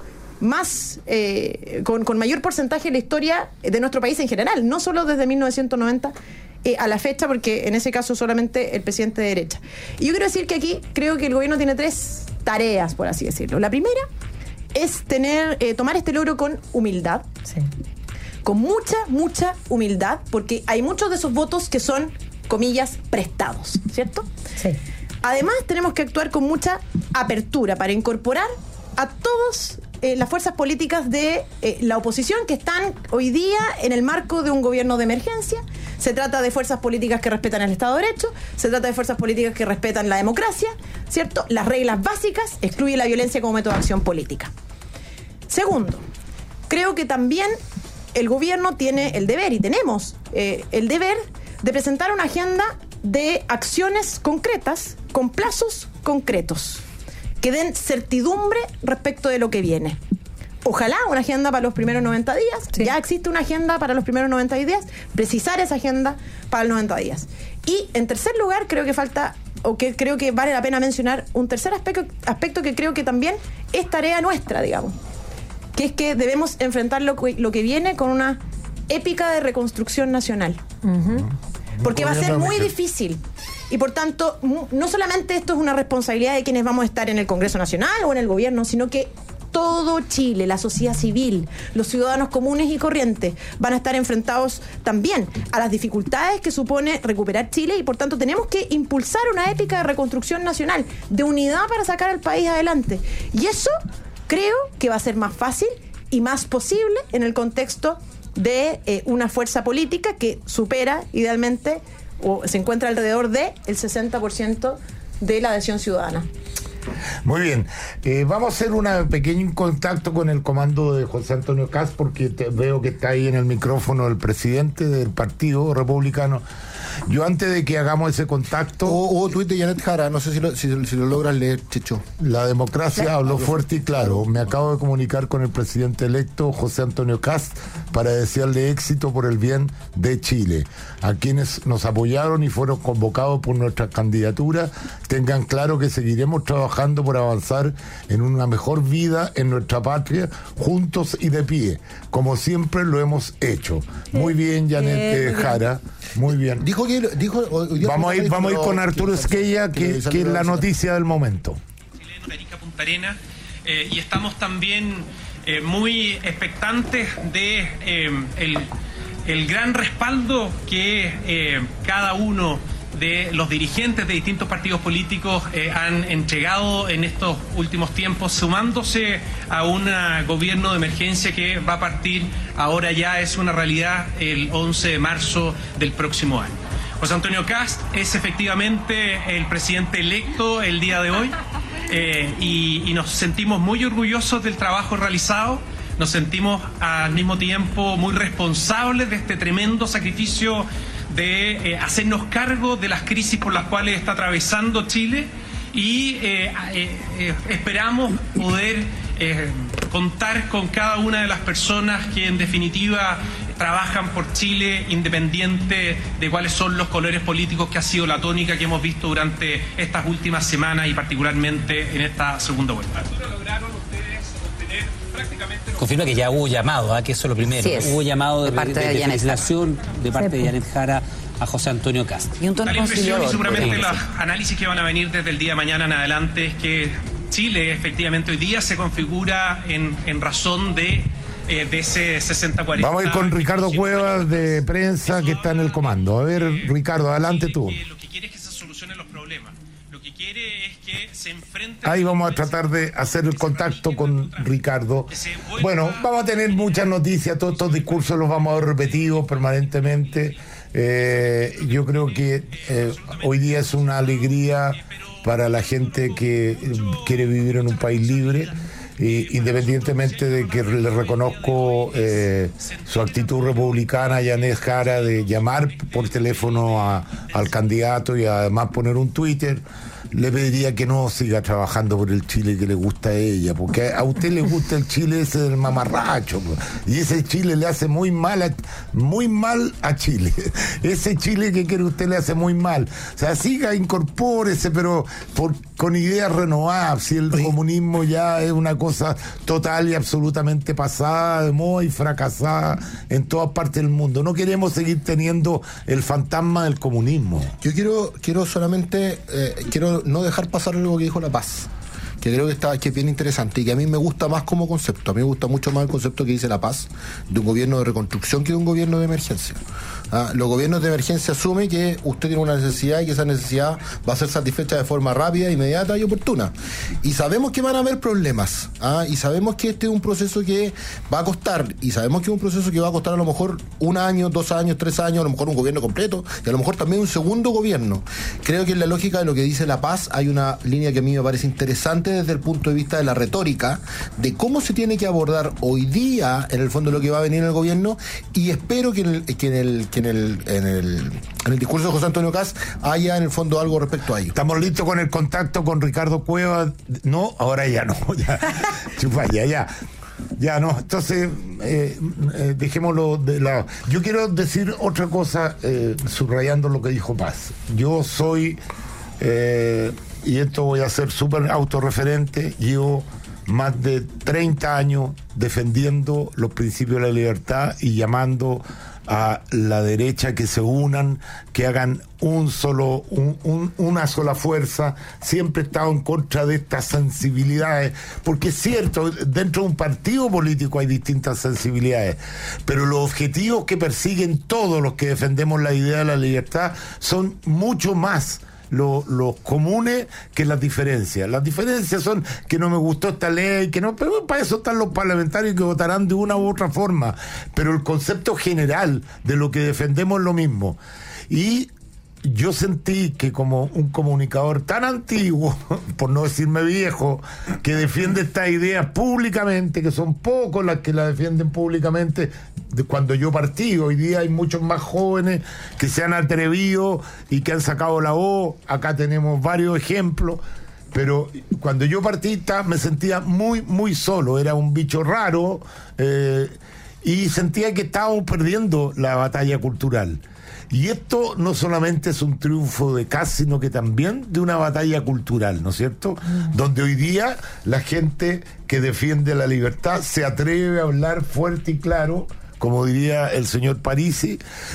más eh, con, con mayor porcentaje en la historia de nuestro país en general, no solo desde mil novecientos noventa eh, a la fecha, porque en ese caso solamente el presidente de derecha. Y yo quiero decir que aquí creo que el gobierno tiene tres tareas, por así decirlo. La primera es tener eh, tomar este logro con humildad, Sí. con mucha, mucha humildad, porque hay muchos de esos votos que son, comillas, prestados, ¿cierto? Sí. Además, tenemos que actuar con mucha apertura para incorporar a todas eh, las fuerzas políticas de eh, la oposición que están hoy día en el marco de un gobierno de emergencia. Se trata de fuerzas políticas que respetan el Estado de Derecho, se trata de fuerzas políticas que respetan la democracia, ¿cierto? Las reglas básicas, excluye la violencia como método de acción política. Segundo, creo que también el gobierno tiene el deber, y tenemos eh, el deber, de presentar una agenda de acciones concretas con plazos concretos. que den certidumbre respecto de lo que viene. Ojalá una agenda para los primeros noventa días. Sí. Ya existe una agenda para los primeros noventa días. Precisar esa agenda para los noventa días. Y en tercer lugar, creo que falta, o que creo que vale la pena mencionar, un tercer aspecto, aspecto que creo que también es tarea nuestra, digamos. Que es que debemos enfrentar lo que, lo que viene con una épica de reconstrucción nacional. Uh-huh. Porque va a ser muy difícil. Y por tanto, no solamente esto es una responsabilidad de quienes vamos a estar en el Congreso Nacional o en el gobierno, sino que todo Chile, la sociedad civil, los ciudadanos comunes y corrientes van a estar enfrentados también a las dificultades que supone recuperar Chile, y por tanto tenemos que impulsar una épica de reconstrucción nacional, de unidad para sacar al país adelante. Y eso creo que va a ser más fácil y más posible en el contexto de eh, una fuerza política que supera idealmente o se encuentra alrededor de el sesenta por ciento de la adhesión ciudadana. Muy bien, eh, vamos a hacer un pequeño contacto con el comando de José Antonio Kast, porque te, veo que está ahí en el micrófono el presidente del Partido Republicano. Yo antes de que hagamos ese contacto... Hubo tuit de Janet Jara, no sé si lo, si, si lo logras leer, Checho. La democracia ¿Sí? habló fuerte y claro. Me acabo de comunicar con el presidente electo, José Antonio Kast, para desearle éxito por el bien de Chile. A quienes nos apoyaron y fueron convocados por nuestra candidatura, tengan claro que seguiremos trabajando por avanzar en una mejor vida en nuestra patria, juntos y de pie, como siempre lo hemos hecho. Muy bien, Janet eh, Jara. Muy bien. Dijo que dijo, vamos a ir, vamos a ir con Arturo Esquella, que, que, que es la noticia del momento. Chileno de Arica Punta Arenas, eh, y estamos también eh, muy expectantes de eh, el, el gran respaldo que eh, cada uno de los dirigentes de distintos partidos políticos eh, han entregado en estos últimos tiempos, sumándose a un gobierno de emergencia que va a partir, ahora ya es una realidad, el once de marzo del próximo año. José Antonio Kast es efectivamente el presidente electo el día de hoy, eh, y, y nos sentimos muy orgullosos del trabajo realizado. Nos sentimos al mismo tiempo muy responsables de este tremendo sacrificio de eh, hacernos cargo de las crisis por las cuales está atravesando Chile, y eh, eh, eh, esperamos poder eh, contar con cada una de las personas que en definitiva trabajan por Chile, independiente de cuáles son los colores políticos, que ha sido la tónica que hemos visto durante estas últimas semanas y particularmente en esta segunda vuelta. Confirma que ya hubo llamado, ¿eh? que eso es lo primero. Sí es. Hubo llamado de, de, parte de, de, de felicitación de parte sí. de Janet Jara a José Antonio Kast. Y un tono conciliador. Y seguramente los análisis que van a venir desde el día de mañana en adelante es que Chile efectivamente hoy día se configura en, en razón de, eh, de ese sesenta cuarenta. Vamos a ir con Ricardo Cuevas de prensa, que está en el comando. A ver, Ricardo, adelante tú. Lo que quiere es que se solucionen los problemas. Lo que quiere es que se enfrenten... Ahí vamos a tratar de hacer el contacto con Ricardo. Bueno, vamos a tener muchas noticias, todos estos discursos los vamos a ver repetidos permanentemente. Eh, yo creo que eh, hoy día es una alegría para la gente que quiere vivir en un país libre. Y independientemente de que le reconozco eh, su actitud republicana a Janet Jara de llamar por teléfono a, al candidato y además poner un Twitter, le pediría que no siga trabajando por el Chile que le gusta a ella, porque a usted le gusta el Chile ese del mamarracho, y ese Chile le hace muy mal a, muy mal a Chile. Ese Chile que quiere usted le hace muy mal. O sea, siga, incorpórese, pero por, con ideas renovadas. Si el comunismo ya es una cosa total y absolutamente pasada de moda y fracasada en todas partes del mundo. No queremos seguir teniendo el fantasma del comunismo. Yo quiero, quiero solamente, eh, quiero no dejar pasar algo que dijo La Paz, que creo que está que es bien interesante y que a mí me gusta más como concepto. A mí me gusta mucho más el concepto que dice La Paz de un gobierno de reconstrucción que de un gobierno de emergencia. ¿Ah? Los gobiernos de emergencia asumen que usted tiene una necesidad y que esa necesidad va a ser satisfecha de forma rápida, inmediata y oportuna. Y sabemos que van a haber problemas, ¿ah? Y sabemos que este es un proceso que va a costar, y sabemos que es un proceso que va a costar a lo mejor un año, dos años, tres años, a lo mejor un gobierno completo, y a lo mejor también un segundo gobierno. Creo que en la lógica de lo que dice La Paz hay una línea que a mí me parece interesante solamente desde el punto de vista de la retórica, de cómo se tiene que abordar hoy día, en el fondo, lo que va a venir en el gobierno, y espero que en el, que en el, que en el, en el, en el discurso de José Antonio Kast haya en el fondo algo respecto a ello. Estamos listos con el contacto con Ricardo Cuevas. No, ahora ya no, ya, chupa, ya, ya. Ya no, entonces eh, eh, dejémoslo de lado. Yo quiero decir otra cosa, eh, subrayando lo que dijo Paz. Yo soy, eh, y esto voy a ser súper autorreferente, llevo más de treinta años defendiendo los principios de la libertad y llamando a la derecha que se unan, que hagan un solo, un, un, una sola fuerza. Siempre he estado en contra de estas sensibilidades, porque es cierto, dentro de un partido político hay distintas sensibilidades, pero los objetivos que persiguen todos los que defendemos la idea de la libertad son mucho más Los, los comunes que las diferencias. Las diferencias son que no me gustó esta ley, que no, pero para eso están los parlamentarios que votarán de una u otra forma. Pero el concepto general de lo que defendemos es lo mismo. Y yo sentí que como un comunicador tan antiguo, por no decirme viejo, que defiende estas ideas públicamente, que son pocos las que la defienden públicamente, de cuando yo partí, hoy día hay muchos más jóvenes que se han atrevido y que han sacado la voz. Acá tenemos varios ejemplos, pero cuando yo partí me sentía muy, muy solo, era un bicho raro, eh, y sentía que estábamos perdiendo la batalla cultural. Y esto no solamente es un triunfo de Kast, sino que también de una batalla cultural, ¿no es cierto? Mm. Donde hoy día la gente que defiende la libertad se atreve a hablar fuerte y claro, como diría el señor Parisi,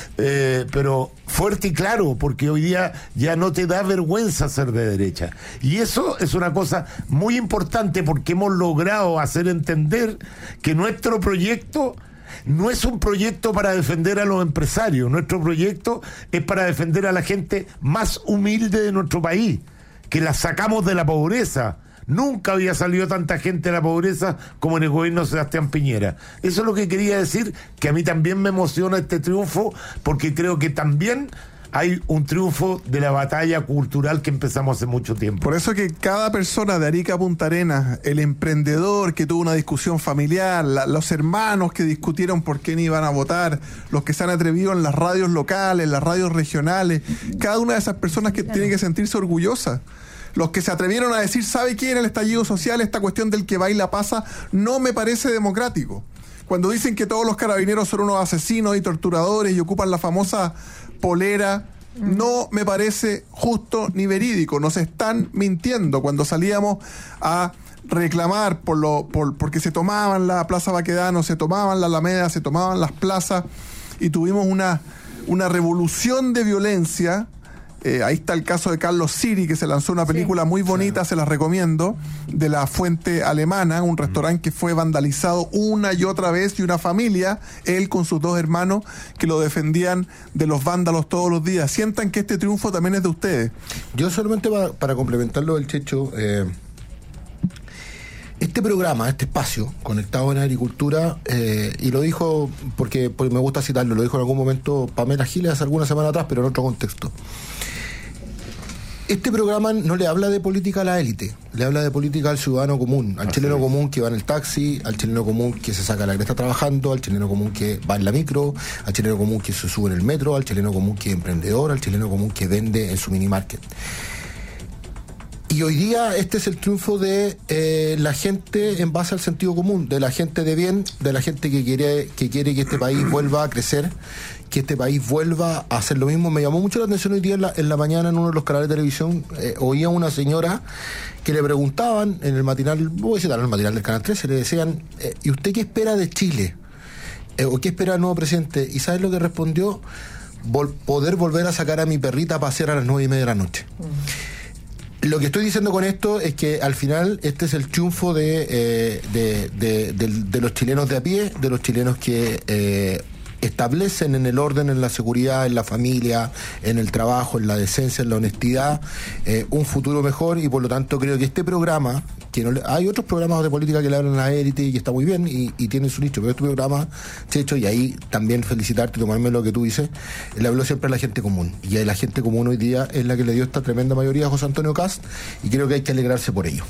eh, pero fuerte y claro, porque hoy día ya no te da vergüenza ser de derecha. Y eso es una cosa muy importante, porque hemos logrado hacer entender que nuestro proyecto no es un proyecto para defender a los empresarios, nuestro proyecto es para defender a la gente más humilde de nuestro país, que la sacamos de la pobreza. Nunca había salido tanta gente de la pobreza como en el gobierno de Sebastián Piñera. Eso es lo que quería decir, que a mí también me emociona este triunfo, porque creo que también hay un triunfo de la batalla cultural que empezamos hace mucho tiempo. Por eso que cada persona de Arica a Punta Arenas, el emprendedor que tuvo una discusión familiar, la, los hermanos que discutieron por quién iban a votar, los que se han atrevido en las radios locales, las radios regionales, cada una de esas personas que tiene que sentirse orgullosa. Los que se atrevieron a decir, ¿sabe qué? En el estallido social, esta cuestión del que baila pasa, no me parece democrático. Cuando dicen que todos los carabineros son unos asesinos y torturadores y ocupan la famosa polera, no me parece justo ni verídico. Nos están mintiendo. Cuando salíamos a reclamar por lo por porque se tomaban la Plaza Baquedano, se tomaban la Alameda, se tomaban las plazas, y tuvimos una, una revolución de violencia. Eh, ahí está el caso de Carlos Siri, que se lanzó una película sí, muy bonita, sí. Se la recomiendo, de La Fuente Alemana, un restaurante que fue vandalizado una y otra vez, y una familia, él con sus dos hermanos, que lo defendían de los vándalos todos los días. Sientan que este triunfo también es de ustedes. Yo solamente para, para complementarlo del Checho, eh, este programa, este espacio conectado en agricultura, eh, y lo dijo, porque, porque me gusta citarlo, lo dijo en algún momento Pamela Giles hace alguna semana atrás, pero en otro contexto. Este programa no le habla de política a la élite, le habla de política al ciudadano común, al Así chileno es. común que va en el taxi, al chileno común que se saca la cresta trabajando, al chileno común que va en la micro, al chileno común que se sube en el metro, al chileno común que es emprendedor, al chileno común que vende en su mini market. Y hoy día este es el triunfo de eh, la gente en base al sentido común, de la gente de bien, de la gente que quiere que quiere que este país vuelva a crecer, que este país vuelva a hacer lo mismo. Me llamó mucho la atención hoy día en la, en la mañana en uno de los canales de televisión, eh, oía a una señora que le preguntaban en el matinal, voy a citar el matinal del Canal trece, le decían, eh, ¿y usted qué espera de Chile? Eh, ¿O qué espera del nuevo presidente? ¿Y sabes lo que respondió? Vol- poder volver a sacar a mi perrita a pasear a las nueve y media de la noche. Mm. Lo que estoy diciendo con esto es que al final este es el triunfo de, eh, de, de, de, de los chilenos de a pie, de los chilenos que eh, establecen en el orden, en la seguridad, en la familia, en el trabajo, en la decencia, en la honestidad, eh, un futuro mejor. Y por lo tanto creo que este programa, que no le, hay otros programas de política que le hablan a la élite y está muy bien y, y tienen su nicho, pero este programa, Checho, y ahí también felicitarte, tomarme lo que tú dices, le habló siempre a la gente común, y la gente común hoy día es la que le dio esta tremenda mayoría a José Antonio Kast, y creo que hay que alegrarse por ello.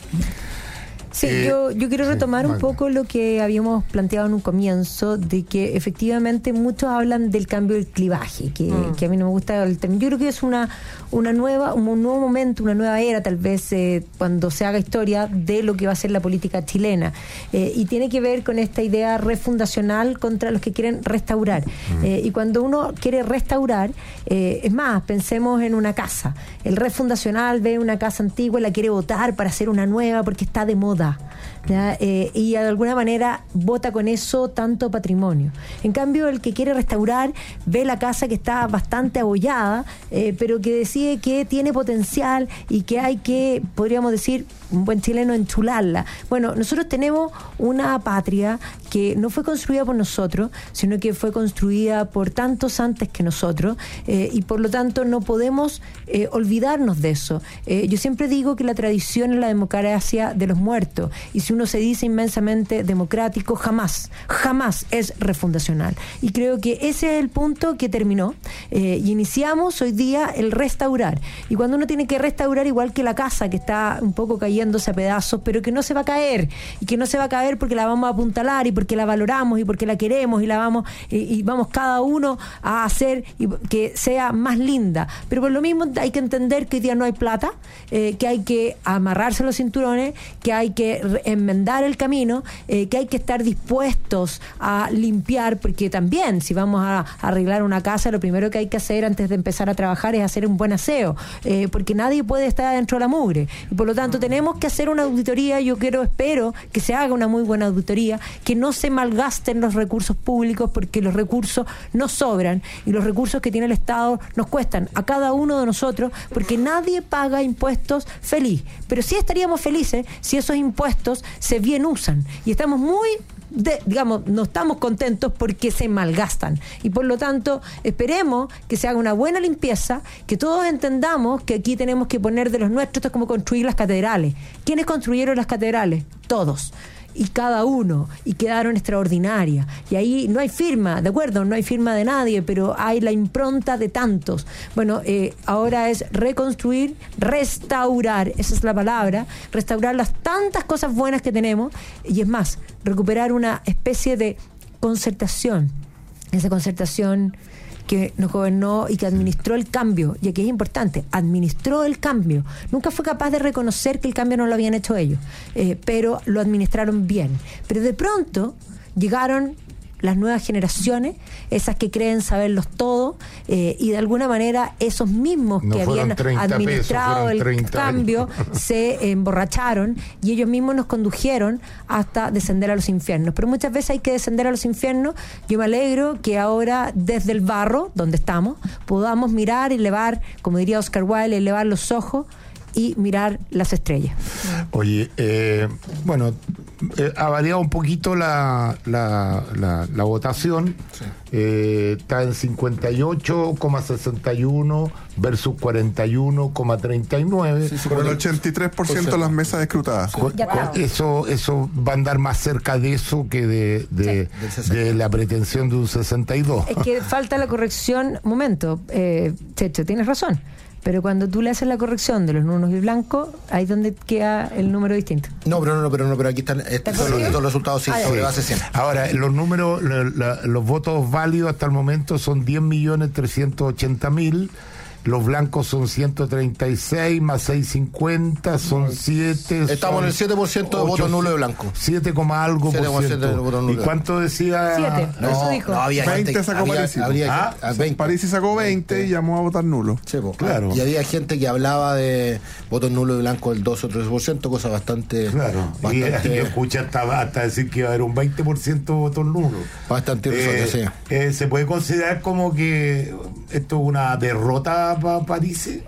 Sí, Eh, yo, yo quiero retomar sí, un poco lo que habíamos planteado en un comienzo, de que efectivamente muchos hablan del cambio del clivaje, que, mm. que a mí no me gusta el término. Yo creo que es una, una nueva, un nuevo momento, una nueva era, tal vez, eh, cuando se haga historia de lo que va a ser la política chilena. Eh, y tiene que ver con esta idea refundacional contra los que quieren restaurar. Mm. Eh, y cuando uno quiere restaurar, eh, es más, pensemos en una casa. El refundacional ve una casa antigua y la quiere botar para hacer una nueva porque está de moda. ¿Ya? Eh, y de alguna manera vota con eso tanto patrimonio. En cambio, el que quiere restaurar ve la casa que está bastante abollada, eh, pero que decide que tiene potencial y que hay que, podríamos decir, un buen chileno, enchularla. Bueno, nosotros tenemos una patria que no fue construida por nosotros, sino que fue construida por tantos antes que nosotros, eh, y por lo tanto no podemos eh, olvidarnos de eso. Eh, yo siempre digo que la tradición es la democracia de los muertos, y si uno se dice inmensamente democrático, jamás, jamás es refundacional. Y creo que ese es el punto que terminó, eh, y iniciamos hoy día el restaurar. Y cuando uno tiene que restaurar, igual que la casa que está un poco cayéndose a pedazos, pero que no se va a caer, y que no se va a caer porque la vamos a apuntalar y porque la valoramos y porque la queremos y la vamos y, y vamos cada uno a hacer y que sea más linda. Pero por lo mismo hay que entender que hoy día no hay plata, eh, que hay que amarrarse los cinturones, que hay que enmendar el camino, eh, que hay que estar dispuestos a limpiar, porque también si vamos a, a arreglar una casa, lo primero que hay que hacer antes de empezar a trabajar es hacer un buen aseo, eh, porque nadie puede estar dentro de la mugre, y por lo tanto tenemos que hacer una auditoría. Yo quiero, espero que se haga una muy buena auditoría, que no se malgasten los recursos públicos, porque los recursos no sobran, y los recursos que tiene el Estado nos cuestan a cada uno de nosotros, porque nadie paga impuestos feliz, pero sí estaríamos felices si esos impuestos se bien usan, y estamos muy De, digamos, no estamos contentos porque se malgastan, y por lo tanto esperemos que se haga una buena limpieza, que todos entendamos que aquí tenemos que poner de los nuestros. Esto es como construir las catedrales. ¿Quiénes construyeron las catedrales? Todos, y cada uno, y quedaron extraordinarias, y ahí no hay firma, de acuerdo, no hay firma de nadie, pero hay la impronta de tantos. Bueno, eh, ahora es reconstruir, restaurar, esa es la palabra, restaurar las tantas cosas buenas que tenemos, y es más, recuperar una especie de concertación, esa concertación que nos gobernó y que administró el cambio, y aquí es importante, administró el cambio. Nunca fue capaz de reconocer que el cambio no lo habían hecho ellos, eh, pero lo administraron bien. Pero de pronto llegaron las nuevas generaciones, esas que creen saberlos todo, eh, y de alguna manera esos mismos no que habían administrado pesos, el cambio se emborracharon, y ellos mismos nos condujeron hasta descender a los infiernos. Pero muchas veces hay que descender a los infiernos. Yo me alegro que ahora desde el barro, donde estamos, podamos mirar y elevar, como diría Oscar Wilde, elevar los ojos y mirar las estrellas. Oye, eh, bueno, eh, ha variado un poquito la, la, la, la votación. Sí. Eh, está en cincuenta y ocho coma sesenta y uno versus cuarenta y uno coma treinta y nueve. Sí, sí, con el ochenta y tres por ciento de las mesas escrutadas. Con, con eso, eso va a andar más cerca de eso que de, de, sí. de la pretensión de un sesenta y dos. Es que falta la corrección. Momento, eh, Checho, tienes razón. Pero cuando tú le haces la corrección de los nulos y blancos, ahí es donde queda el número distinto. No, pero no, pero no, pero aquí están estos son los, los resultados sí, sobre base cien. Ahora, los números, la, la, los votos válidos hasta el momento son diez millones trescientos ochenta mil. Los blancos son ciento treinta y seis más seiscientos cincuenta, son siete. Estamos en el siete por ciento de votos nulos de blanco. siete, algo por ciento. ¿Y cuánto decía? siete, no, eso dijo. No, había veinte gente, sacó había, Parisi. Había, ah, Parisi sacó veinte y llamó a votar nulo. Sí, pues, claro. Y había gente que hablaba de votos nulos y blancos del dos o tres por ciento, cosa bastante. Claro. Bastante, y, y escucha hasta, hasta decir que iba a haber un veinte por ciento de votos nulos. Bastante eh, sí. eh, ¿Se puede considerar como que esto es una derrota para Parisi?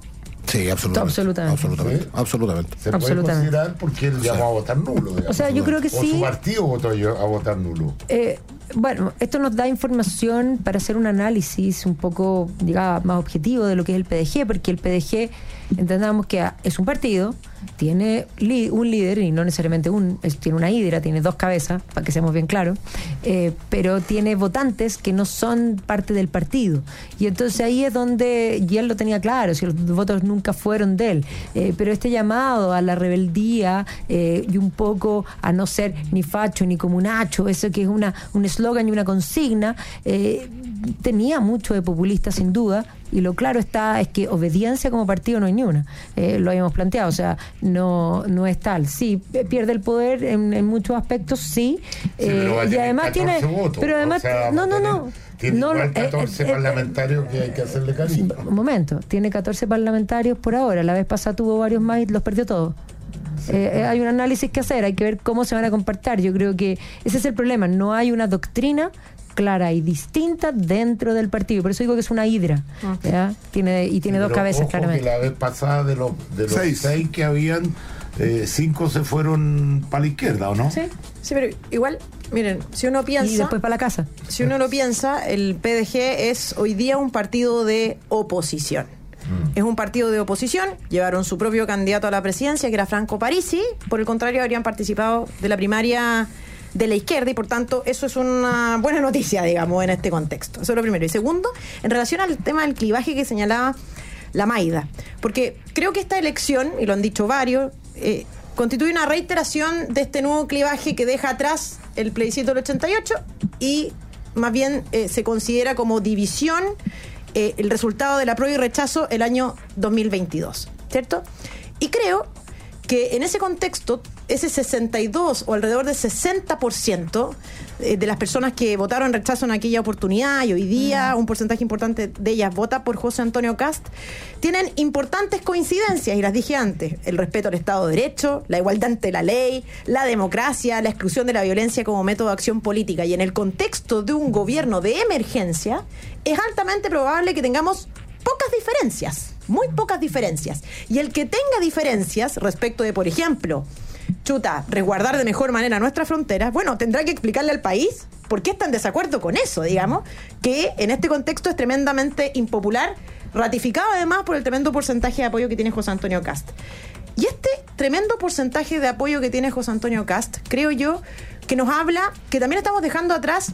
Sí, absolutamente. Absolutamente. Absolutamente. ¿Sí? absolutamente. Se puede absolutamente. considerar porque él llamó a votar nulo. Digamos, o sea, yo creo que o sí. su partido votó a votar nulo. Eh, bueno, esto nos da información para hacer un análisis un poco, digamos, más objetivo de lo que es el P D G, porque el P D G, entendamos que es un partido, tiene li- un líder, y no necesariamente un, es, tiene una hidra, tiene dos cabezas, para que seamos bien claros, eh, pero tiene votantes que no son parte del partido. Y entonces ahí es donde, y él lo tenía claro, si los votos nunca fueron de él, eh, pero este llamado a la rebeldía eh, y un poco a no ser ni facho ni comunacho, eso que es una un eslogan y una consigna, eh, tenía mucho de populista sin duda, y lo claro está es que obediencia como partido no hay ni una, eh, lo habíamos planteado, o sea, no no es tal, sí, pierde el poder en, en muchos aspectos, sí, eh, sí, y además tiene, votos, pero además, o sea, no, no, no, tiene no, igual catorce eh, eh, parlamentarios que hay que hacerle cariño. Un momento, tiene catorce parlamentarios por ahora, la vez pasada tuvo varios más y los perdió todos. Sí. Eh, hay un análisis que hacer, hay que ver cómo se van a compartir. Yo creo que ese es el problema, no hay una doctrina clara y distinta dentro del partido, por eso digo que es una hidra, ¿ya? Tiene, y tiene sí, dos cabezas, ojo, claramente. Que la vez pasada de los, de los seis. seis que habían, eh, cinco se fueron para la izquierda, ¿o no? Sí, sí, pero igual, miren, si uno piensa... Y después para la casa. Si uno lo piensa, el P D G es hoy día un partido de oposición. Es un partido de oposición, llevaron su propio candidato a la presidencia, que era Franco Parisi, por el contrario habrían participado de la primaria de la izquierda y por tanto eso es una buena noticia, digamos, en este contexto. Eso es lo primero. Y segundo, en relación al tema del clivaje que señalaba la Maida, porque creo que esta elección, y lo han dicho varios, eh, constituye una reiteración de este nuevo clivaje que deja atrás el plebiscito del ochenta y ocho y más bien eh, se considera como división Eh, el resultado del apruebo y rechazo el año dos mil veintidós, ¿cierto? Y creo que en ese contexto, ese sesenta y dos o alrededor del sesenta por ciento de las personas que votaron rechazo en aquella oportunidad y hoy día un porcentaje importante de ellas vota por José Antonio Kast, tienen importantes coincidencias, y las dije antes: el respeto al Estado de Derecho, la igualdad ante la ley, la democracia, la exclusión de la violencia como método de acción política. Y en el contexto de un gobierno de emergencia, es altamente probable que tengamos pocas diferencias, muy pocas diferencias. Y el que tenga diferencias respecto de, por ejemplo, chuta, resguardar de mejor manera nuestras fronteras, bueno, tendrá que explicarle al país por qué está en desacuerdo con eso, digamos, que en este contexto es tremendamente impopular, ratificado además por el tremendo porcentaje de apoyo que tiene José Antonio Kast. Y este tremendo porcentaje de apoyo que tiene José Antonio Kast, creo yo, que nos habla que también estamos dejando atrás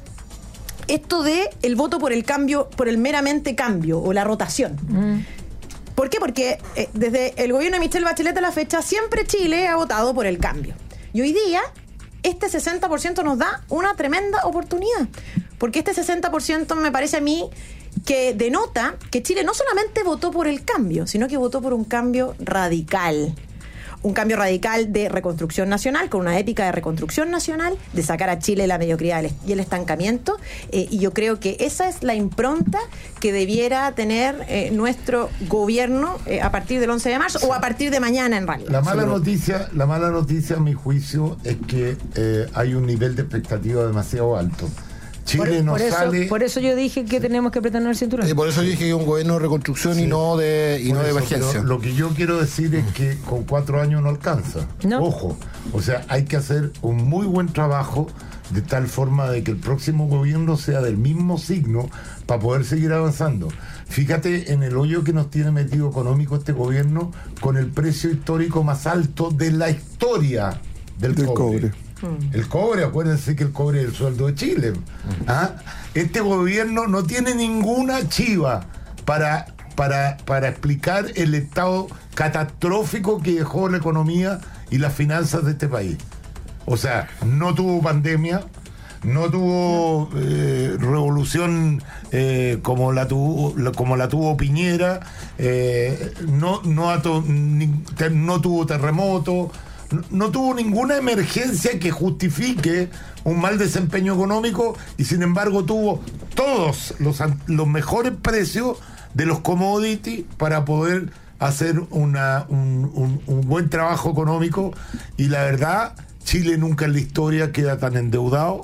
esto de el voto por el cambio, por el meramente cambio o la rotación. Mm. ¿Por qué? Porque eh, desde el gobierno de Michelle Bachelet a la fecha siempre Chile ha votado por el cambio. Y hoy día este sesenta por ciento nos da una tremenda oportunidad. Porque este sesenta por ciento me parece a mí que denota que Chile no solamente votó por el cambio, sino que votó por un cambio radical. Un cambio radical de reconstrucción nacional, con una ética de reconstrucción nacional, de sacar a Chile la mediocridad y el estancamiento. Eh, y yo creo que esa es la impronta que debiera tener eh, nuestro gobierno eh, a partir del once de marzo o a partir de mañana, en realidad. La mala noticia, la mala noticia, a mi juicio, es que eh, hay un nivel de expectativa demasiado alto. Chile por, no por eso, sale. Por eso yo dije que tenemos que apretarnos el cinturón. Y por eso yo dije que es un gobierno de reconstrucción sí. y no de y por no de emergencia. Lo que yo quiero decir es que con cuatro años no alcanza. ¿No? Ojo, o sea, hay que hacer un muy buen trabajo de tal forma de que el próximo gobierno sea del mismo signo para poder seguir avanzando. Fíjate en el hoyo que nos tiene metido económico este gobierno con el precio histórico más alto de la historia del, del cobre. cobre. El cobre, acuérdense que el cobre es el sueldo de Chile. ¿Ah? Este gobierno no tiene ninguna chiva para, para, para explicar el estado catastrófico que dejó la economía y las finanzas de este país. O sea, no tuvo pandemia, no tuvo eh, revolución eh, como la tuvo como la tuvo Piñera, eh, no, no, ato, ni, te, no tuvo terremoto. No tuvo ninguna emergencia que justifique un mal desempeño económico y sin embargo tuvo todos los, los mejores precios de los commodities para poder hacer una, un, un, un buen trabajo económico. Y la verdad, Chile nunca en la historia queda tan endeudado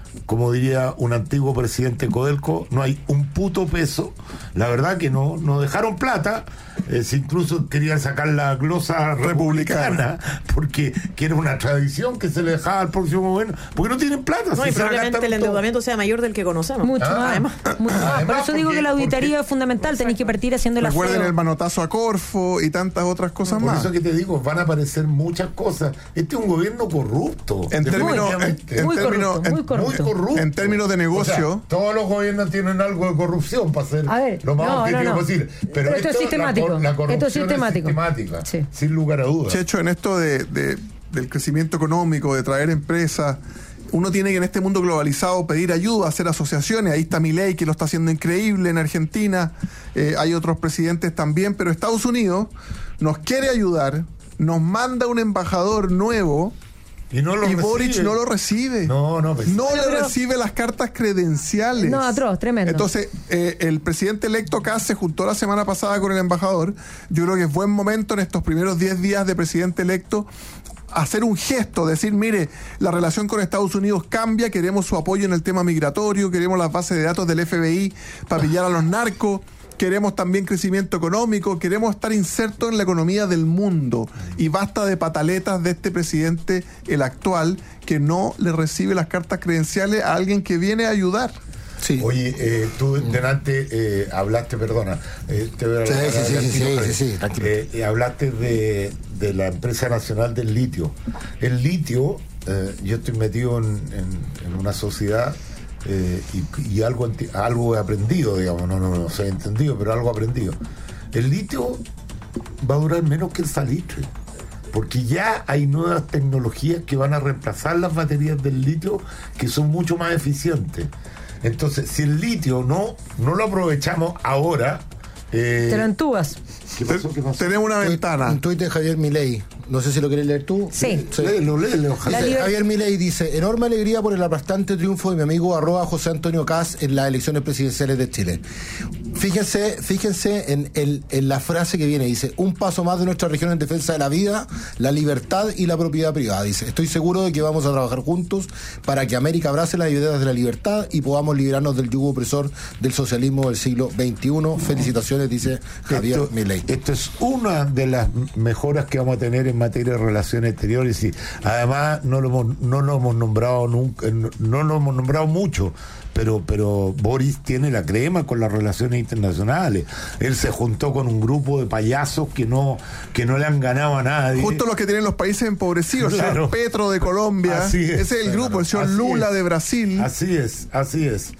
como diría un antiguo presidente Codelco, no hay un puto peso. La verdad que no, no dejaron plata. Eh, si incluso querían sacar la glosa republicana, republicana porque que era una tradición que se le dejaba al próximo gobierno, porque no tienen plata. No, si y probablemente el endeudamiento todo. sea mayor del que conocemos. Mucho ah, más. Además. Mucho más. Además, Por eso digo porque, que la auditoría porque, es fundamental. Tenéis que partir haciendo la Recuerden el manotazo a Corfo y tantas otras cosas Por más. eso que te digo, van a aparecer muchas cosas. Este es un gobierno corrupto. En términos, en, en muy, términos, corrupto, muy corrupto. Muy corrupto. En términos de negocio. O sea, todos los gobiernos tienen algo de corrupción para ser A ver, lo más no, objetivo no, no. posible. Pero, Pero esto esto, es sistemático. La, la corrupción Esto es sistemático. Es sistemática, sí. sin lugar a dudas. Checho, en esto de, de, del crecimiento económico, de traer empresas, uno tiene que en este mundo globalizado pedir ayuda, hacer asociaciones. Ahí está Milei, que lo está haciendo increíble en Argentina. Eh, hay otros presidentes también, pero Estados Unidos nos quiere ayudar, nos manda un embajador nuevo. Y, no lo y Boric no lo recibe. No, no, pues, no pero, le pero, recibe las cartas credenciales. No, atroz, tremendo. Entonces, eh, el presidente electo Kast se juntó la semana pasada con el embajador. Yo creo que es buen momento en estos primeros diez días de presidente electo hacer un gesto, decir, mire, la relación con Estados Unidos cambia, queremos su apoyo en el tema migratorio, queremos las bases de datos del F B I para pillar a los narcos. Queremos también crecimiento económico, queremos estar insertos en la economía del mundo. Y basta de pataletas de este presidente, el actual, que no le recibe las cartas credenciales a alguien que viene a ayudar. Sí. Oye, eh, tú delante eh, hablaste, perdona, eh, te voy a hablar, sí, sí, sí, sí, sí, sí, sí, eh, eh, hablaste de, de la empresa nacional del litio. El litio, eh, yo estoy metido en, en, en una sociedad eh, y, y algo, algo he aprendido, digamos, no, no, no sé, he entendido, pero algo he aprendido. El litio va a durar menos que el salitre, porque ya hay nuevas tecnologías que van a reemplazar las baterías del litio, que son mucho más eficientes. Entonces, si el litio no, no lo aprovechamos ahora... Eh, te lo entubas. ¿Qué pasó? ¿Qué pasó? Tenemos una ventana. Un tuit de Javier Milei. No sé si lo querés leer tú. Sí. sí. Léelo, léelo, ojalá. Dice, Javier Milei dice, enorme alegría por el aplastante triunfo de mi amigo arroba José Antonio Kast en las elecciones presidenciales de Chile. Fíjense, fíjense en, el, en la frase que viene, dice, un paso más de nuestra región en defensa de la vida, la libertad y la propiedad privada. Dice, estoy seguro de que vamos a trabajar juntos para que América abrace las ideas de la libertad y podamos librarnos del yugo opresor del socialismo del siglo veintiuno. Felicitaciones, dice Javier esto, Milei. Esto es una de las mejoras que vamos a tener en materia de relaciones exteriores y además no lo hemos, no lo hemos nombrado nunca, no lo hemos nombrado mucho. Pero, pero Boris tiene la crema con las relaciones internacionales. Él se juntó con un grupo de payasos que no, que no le han ganado a nadie. Justo los que tienen los países empobrecidos, claro. El señor Petro de Colombia, así es, ese es el grupo, el señor así Lula es. de Brasil. Así es, así es.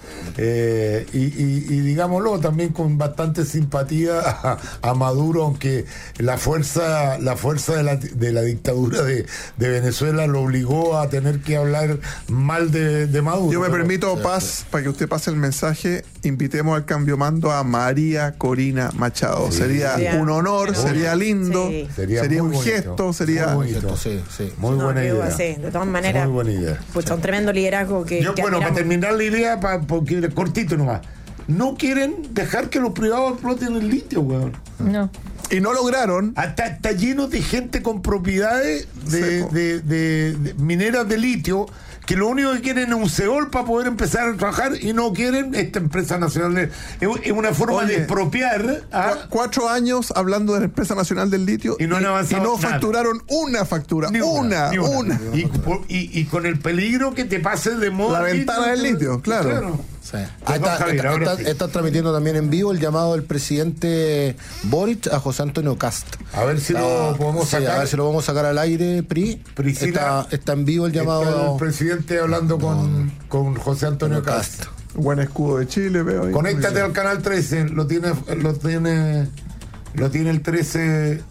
Eh, y, y, y digámoslo también con bastante simpatía a, a Maduro, aunque la fuerza, la fuerza de la, de la dictadura de, de Venezuela lo obligó a tener que hablar mal de, de Maduro. Yo me pero, permito, eh, Paz, para que usted pase el mensaje, invitemos al cambio mando a María Corina Machado. Sí. Sería sí. un honor, sí. sería lindo, sí. sería, sería un bonito. gesto, sería muy, bonito. Sí, sí. muy no, buena idea. Sí, de todas maneras, muy buena idea. Pues sí. un tremendo liderazgo que. Yo, que bueno, admiramos. para terminar la idea, para, porque cortito nomás. No quieren dejar que los privados exploten el litio, weón. No. Y no lograron. Hasta está lleno de gente con propiedades de, de, de, de mineras de litio que lo único que quieren es un Seol para poder empezar a trabajar y no quieren esta empresa nacional. Es una forma Oye, de expropiar. ¿ah? Cu cuatro años hablando de la empresa nacional del litio y no, han avanzado y no nada. facturaron una factura. Ni una, una. una. Y, y, y con el peligro que te pase de moda. La ventana del litio, claro. claro. Sí. Ah, está, Javier, está, está, sí. está transmitiendo también en vivo el llamado del presidente Boric a José Antonio Kast. A ver si está, lo podemos sí, sacar. A ver si lo vamos a sacar al aire, Pri. Priscila, está, está en vivo el llamado. Está el presidente hablando con, con José Antonio Kast. Buen escudo de Chile, veo ahí. Conéctate al canal trece, lo tiene, lo tiene, lo tiene el trece.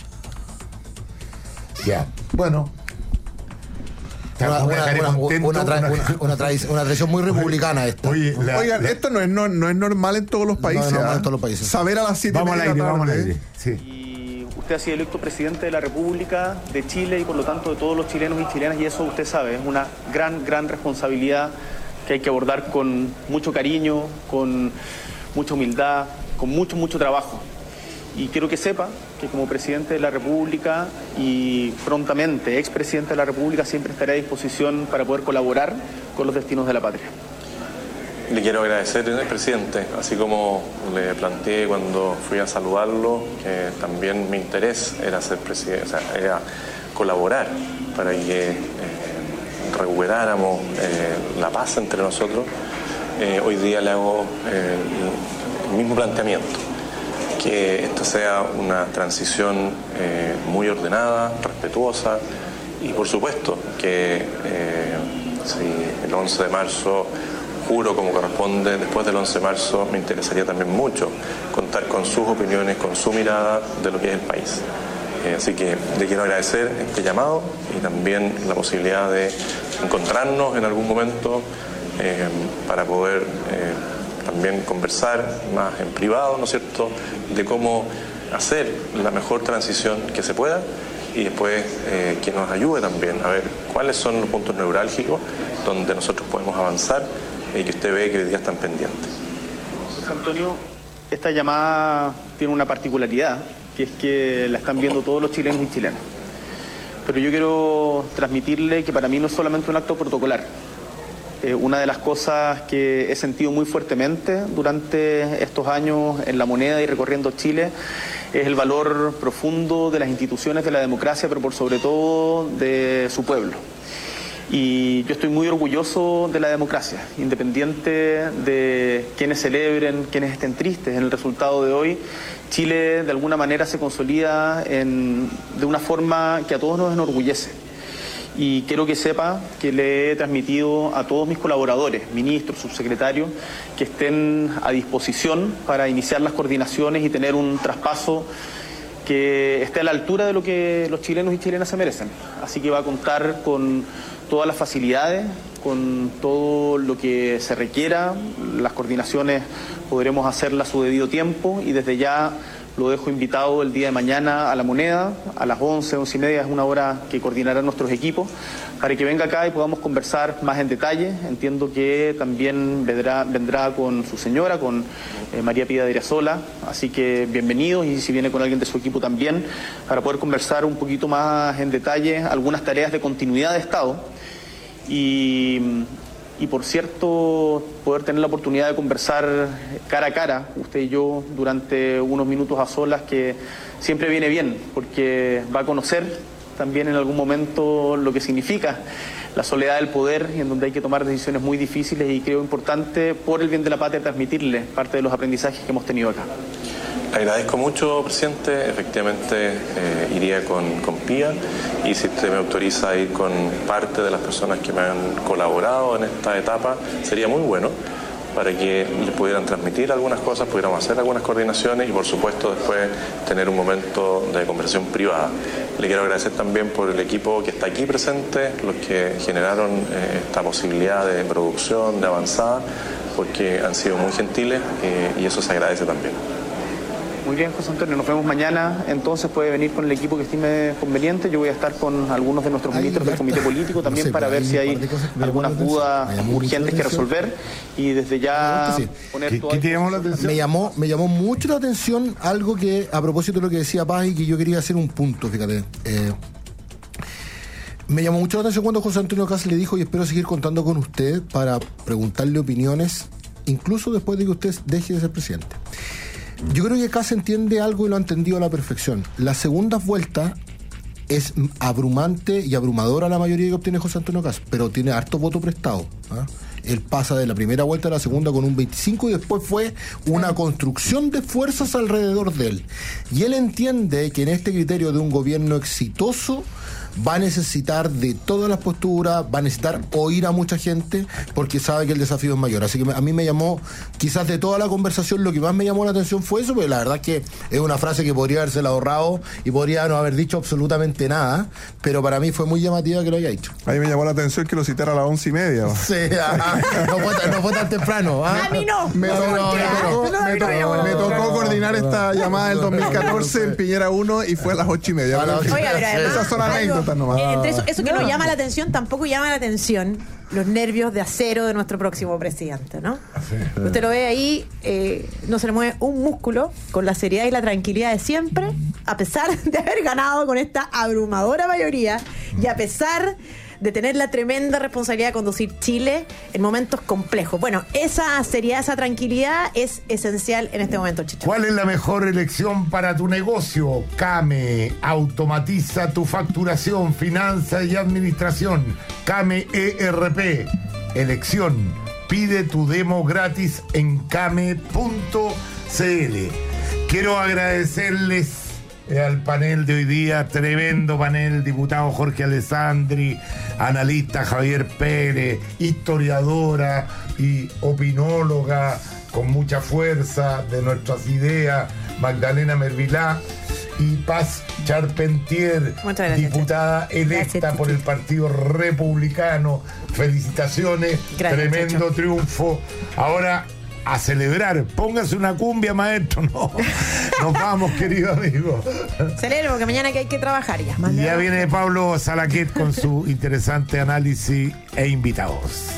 Ya, bueno. Una, una, una, una, tra una, una, tradición, una tradición muy republicana esta. Oye, la, Oigan, la, esto no es, no, no es normal en todos los países. No es normal ¿eh? en todos los países. Saber a las siete vamos de al aire, la tarde. vamos al aire. Sí. Y usted ha sido electo presidente de la República de Chile y por lo tanto de todos los chilenos y chilenas, y eso usted sabe, es una gran, gran responsabilidad que hay que abordar con mucho cariño, con mucha humildad, con mucho, mucho trabajo. y quiero que sepa que como presidente de la República y prontamente expresidente de la República siempre estaré a disposición para poder colaborar con los destinos de la patria. Le quiero agradecer, presidente, así como le planteé cuando fui a saludarlo, que también mi interés era ser presidente, o sea, era colaborar para que eh, recuperáramos eh, la paz entre nosotros. Eh, hoy día le hago eh, el mismo planteamiento, que esto sea una transición eh, muy ordenada, respetuosa, y por supuesto que eh, si el once de marzo juro como corresponde, después del once de marzo me interesaría también mucho contar con sus opiniones, con su mirada de lo que es el país. Eh, así que le quiero agradecer este llamado y también la posibilidad de encontrarnos en algún momento eh, para poder eh, también conversar más en privado, ¿no es cierto?, de cómo hacer la mejor transición que se pueda y después eh, que nos ayude también a ver cuáles son los puntos neurálgicos donde nosotros podemos avanzar y que usted ve que hoy día están pendientes. José Antonio, esta llamada tiene una particularidad, que es que la están viendo todos los chilenos y chilenas. Pero yo quiero transmitirle que para mí no es solamente un acto protocolar. Eh, una de las cosas que he sentido muy fuertemente durante estos años en La Moneda y recorriendo Chile es el valor profundo de las instituciones de la democracia, pero por sobre todo de su pueblo. Y yo estoy muy orgulloso de la democracia, independiente de quienes celebren, quienes estén tristes en el resultado de hoy. Chile de alguna manera se consolida en, de una forma que a todos nos enorgullece. Y quiero que sepa que le he transmitido a todos mis colaboradores, ministros, subsecretarios, que estén a disposición para iniciar las coordinaciones y tener un traspaso que esté a la altura de lo que los chilenos y chilenas se merecen. Así que va a contar con todas las facilidades, con todo lo que se requiera. Las coordinaciones podremos hacerlas a su debido tiempo y desde ya lo dejo invitado el día de mañana a La Moneda, a las once, once y media, es una hora que coordinarán nuestros equipos, para que venga acá y podamos conversar más en detalle. Entiendo que también vendrá, vendrá con su señora, con eh, María Pía de Irasola, así que bienvenidos, y si viene con alguien de su equipo también, para poder conversar un poquito más en detalle algunas tareas de continuidad de Estado. Y, y por cierto, poder tener la oportunidad de conversar cara a cara, usted y yo, durante unos minutos a solas, que siempre viene bien, porque va a conocer también en algún momento lo que significa la soledad del poder, y en donde hay que tomar decisiones muy difíciles, y creo importante, por el bien de la patria, transmitirle parte de los aprendizajes que hemos tenido acá. Agradezco mucho, presidente. Efectivamente, eh, iría con, con Pía, y si usted me autoriza a ir con parte de las personas que me han colaborado en esta etapa, sería muy bueno, para que le pudieran transmitir algunas cosas, pudiéramos hacer algunas coordinaciones y, por supuesto, después tener un momento de conversación privada. Le quiero agradecer también por el equipo que está aquí presente, los que generaron eh, esta posibilidad de producción, de avanzada, porque han sido muy gentiles eh, y eso se agradece también. Muy bien, José Antonio, nos vemos mañana. Entonces puede venir con el equipo que estime conveniente. Yo voy a estar con algunos de nuestros ministros del comité político también, no sé, para ver si hay algunas dudas urgentes que resolver, y desde ya sí. poner ¿Qué, todo. ¿qué te llamó la atención? Me llamó, me llamó mucho la atención algo que, a propósito de lo que decía Paz, y que yo quería hacer un punto, fíjate. Eh, me llamó mucho la atención cuando José Antonio Kast le dijo: y espero seguir contando con usted para preguntarle opiniones, incluso después de que usted deje de ser presidente. Yo creo que acá se entiende algo y lo ha entendido a la perfección. La segunda vuelta es abrumante y abrumadora a la mayoría que obtiene José Antonio Kast, pero tiene harto voto prestado. ¿eh? Él pasa de la primera vuelta a la segunda con un veinticinco, y después fue una construcción de fuerzas alrededor de él. Y él entiende que en este criterio de un gobierno exitoso va a necesitar de todas las posturas, va a necesitar oír a mucha gente, porque sabe que el desafío es mayor. Así que a mí me llamó, quizás de toda la conversación, lo que más me llamó la atención fue eso, porque la verdad es que es una frase que podría habérsela ahorrado y podría no haber dicho absolutamente nada, pero para mí fue muy llamativa que lo haya dicho. A mí me llamó la atención que lo citara a las once y media. Sí, ¿ah? No fue, tan- no fue tan temprano. ¿ah? A mí no. Me, No, tocó, no, me no, tocó- no, me no, tocó- no, no, me no, tocó no, coordinar no, esta no, llamada del no, dos mil catorce no, en Piñera uno y fue a las ocho y media. A las ocho y Oiga, pero además, Esas son algo- anécdotas nomás. eh, entre eso, eso que No. nos llama la atención, tampoco llama la atención los nervios de acero de nuestro próximo presidente, ¿no? Usted lo ve ahí, eh, no se le mueve un músculo, con la seriedad y la tranquilidad de siempre, a pesar de haber ganado con esta abrumadora mayoría y a pesar de tener la tremenda responsabilidad de conducir Chile en momentos complejos. Bueno, esa seriedad, esa tranquilidad es esencial en este momento, Chicho. ¿Cuál es la mejor elección para tu negocio? Came automatiza tu facturación, finanzas y administración. Came E R P. Elección. Pide tu demo gratis en came punto c l. Quiero agradecerles eh, al panel de hoy día, tremendo panel, diputado Jorge Alessandri, analista Javier Pérez, historiadora y opinóloga con mucha fuerza de nuestras ideas, Magdalena Mervilá, y Paz Charpentier, Muchas gracias, diputada electa Gracias, por el Partido Republicano. Felicitaciones, Gracias, tremendo Checho. triunfo. Ahora a celebrar, póngase una cumbia, maestro. No, nos vamos, querido amigo. Celebro porque mañana que hay que trabajar ya. Y ya viene Pablo Salaquet con su interesante análisis e invitados.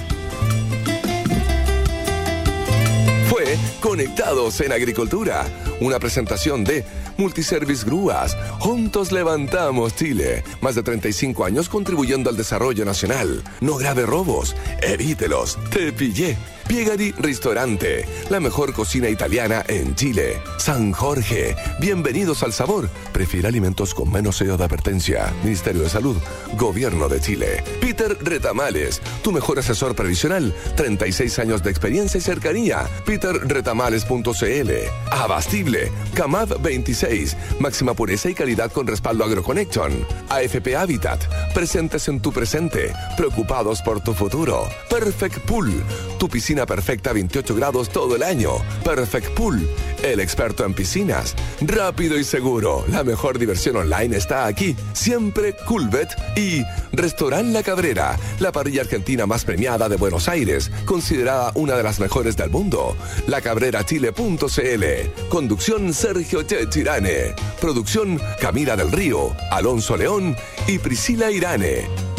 Fue Conectados en Agricultura, una presentación de Multiservice Grúas. Juntos levantamos Chile. Más de treinta y cinco años contribuyendo al desarrollo nacional. No grave robos, evítelos. Te pillé. Piegari Ristorante, la mejor cocina italiana en Chile. San Jorge, bienvenidos al sabor. Prefiere alimentos con menos sello de advertencia. Ministerio de Salud, Gobierno de Chile. Peter Retamales, tu mejor asesor previsional. treinta y seis años de experiencia y cercanía. peter retamales punto c l. Abastible, Camad veintiséis, máxima pureza y calidad con respaldo AgroConnection. A F P Habitat, presentes en tu presente, preocupados por tu futuro. Perfect Pool, tu piscina perfecta a veintiocho grados todo el año. Perfect Pool, el experto en piscinas. Rápido y seguro, la mejor diversión online está aquí. Siempre Coolbet y Restaurant La Cabrera, la parrilla argentina más premiada de Buenos Aires, considerada una de las mejores del mundo. la cabrera chile punto c l. Conducción Sergio Chechirane. Producción Camila del Río, Alonso León y Priscila Irane.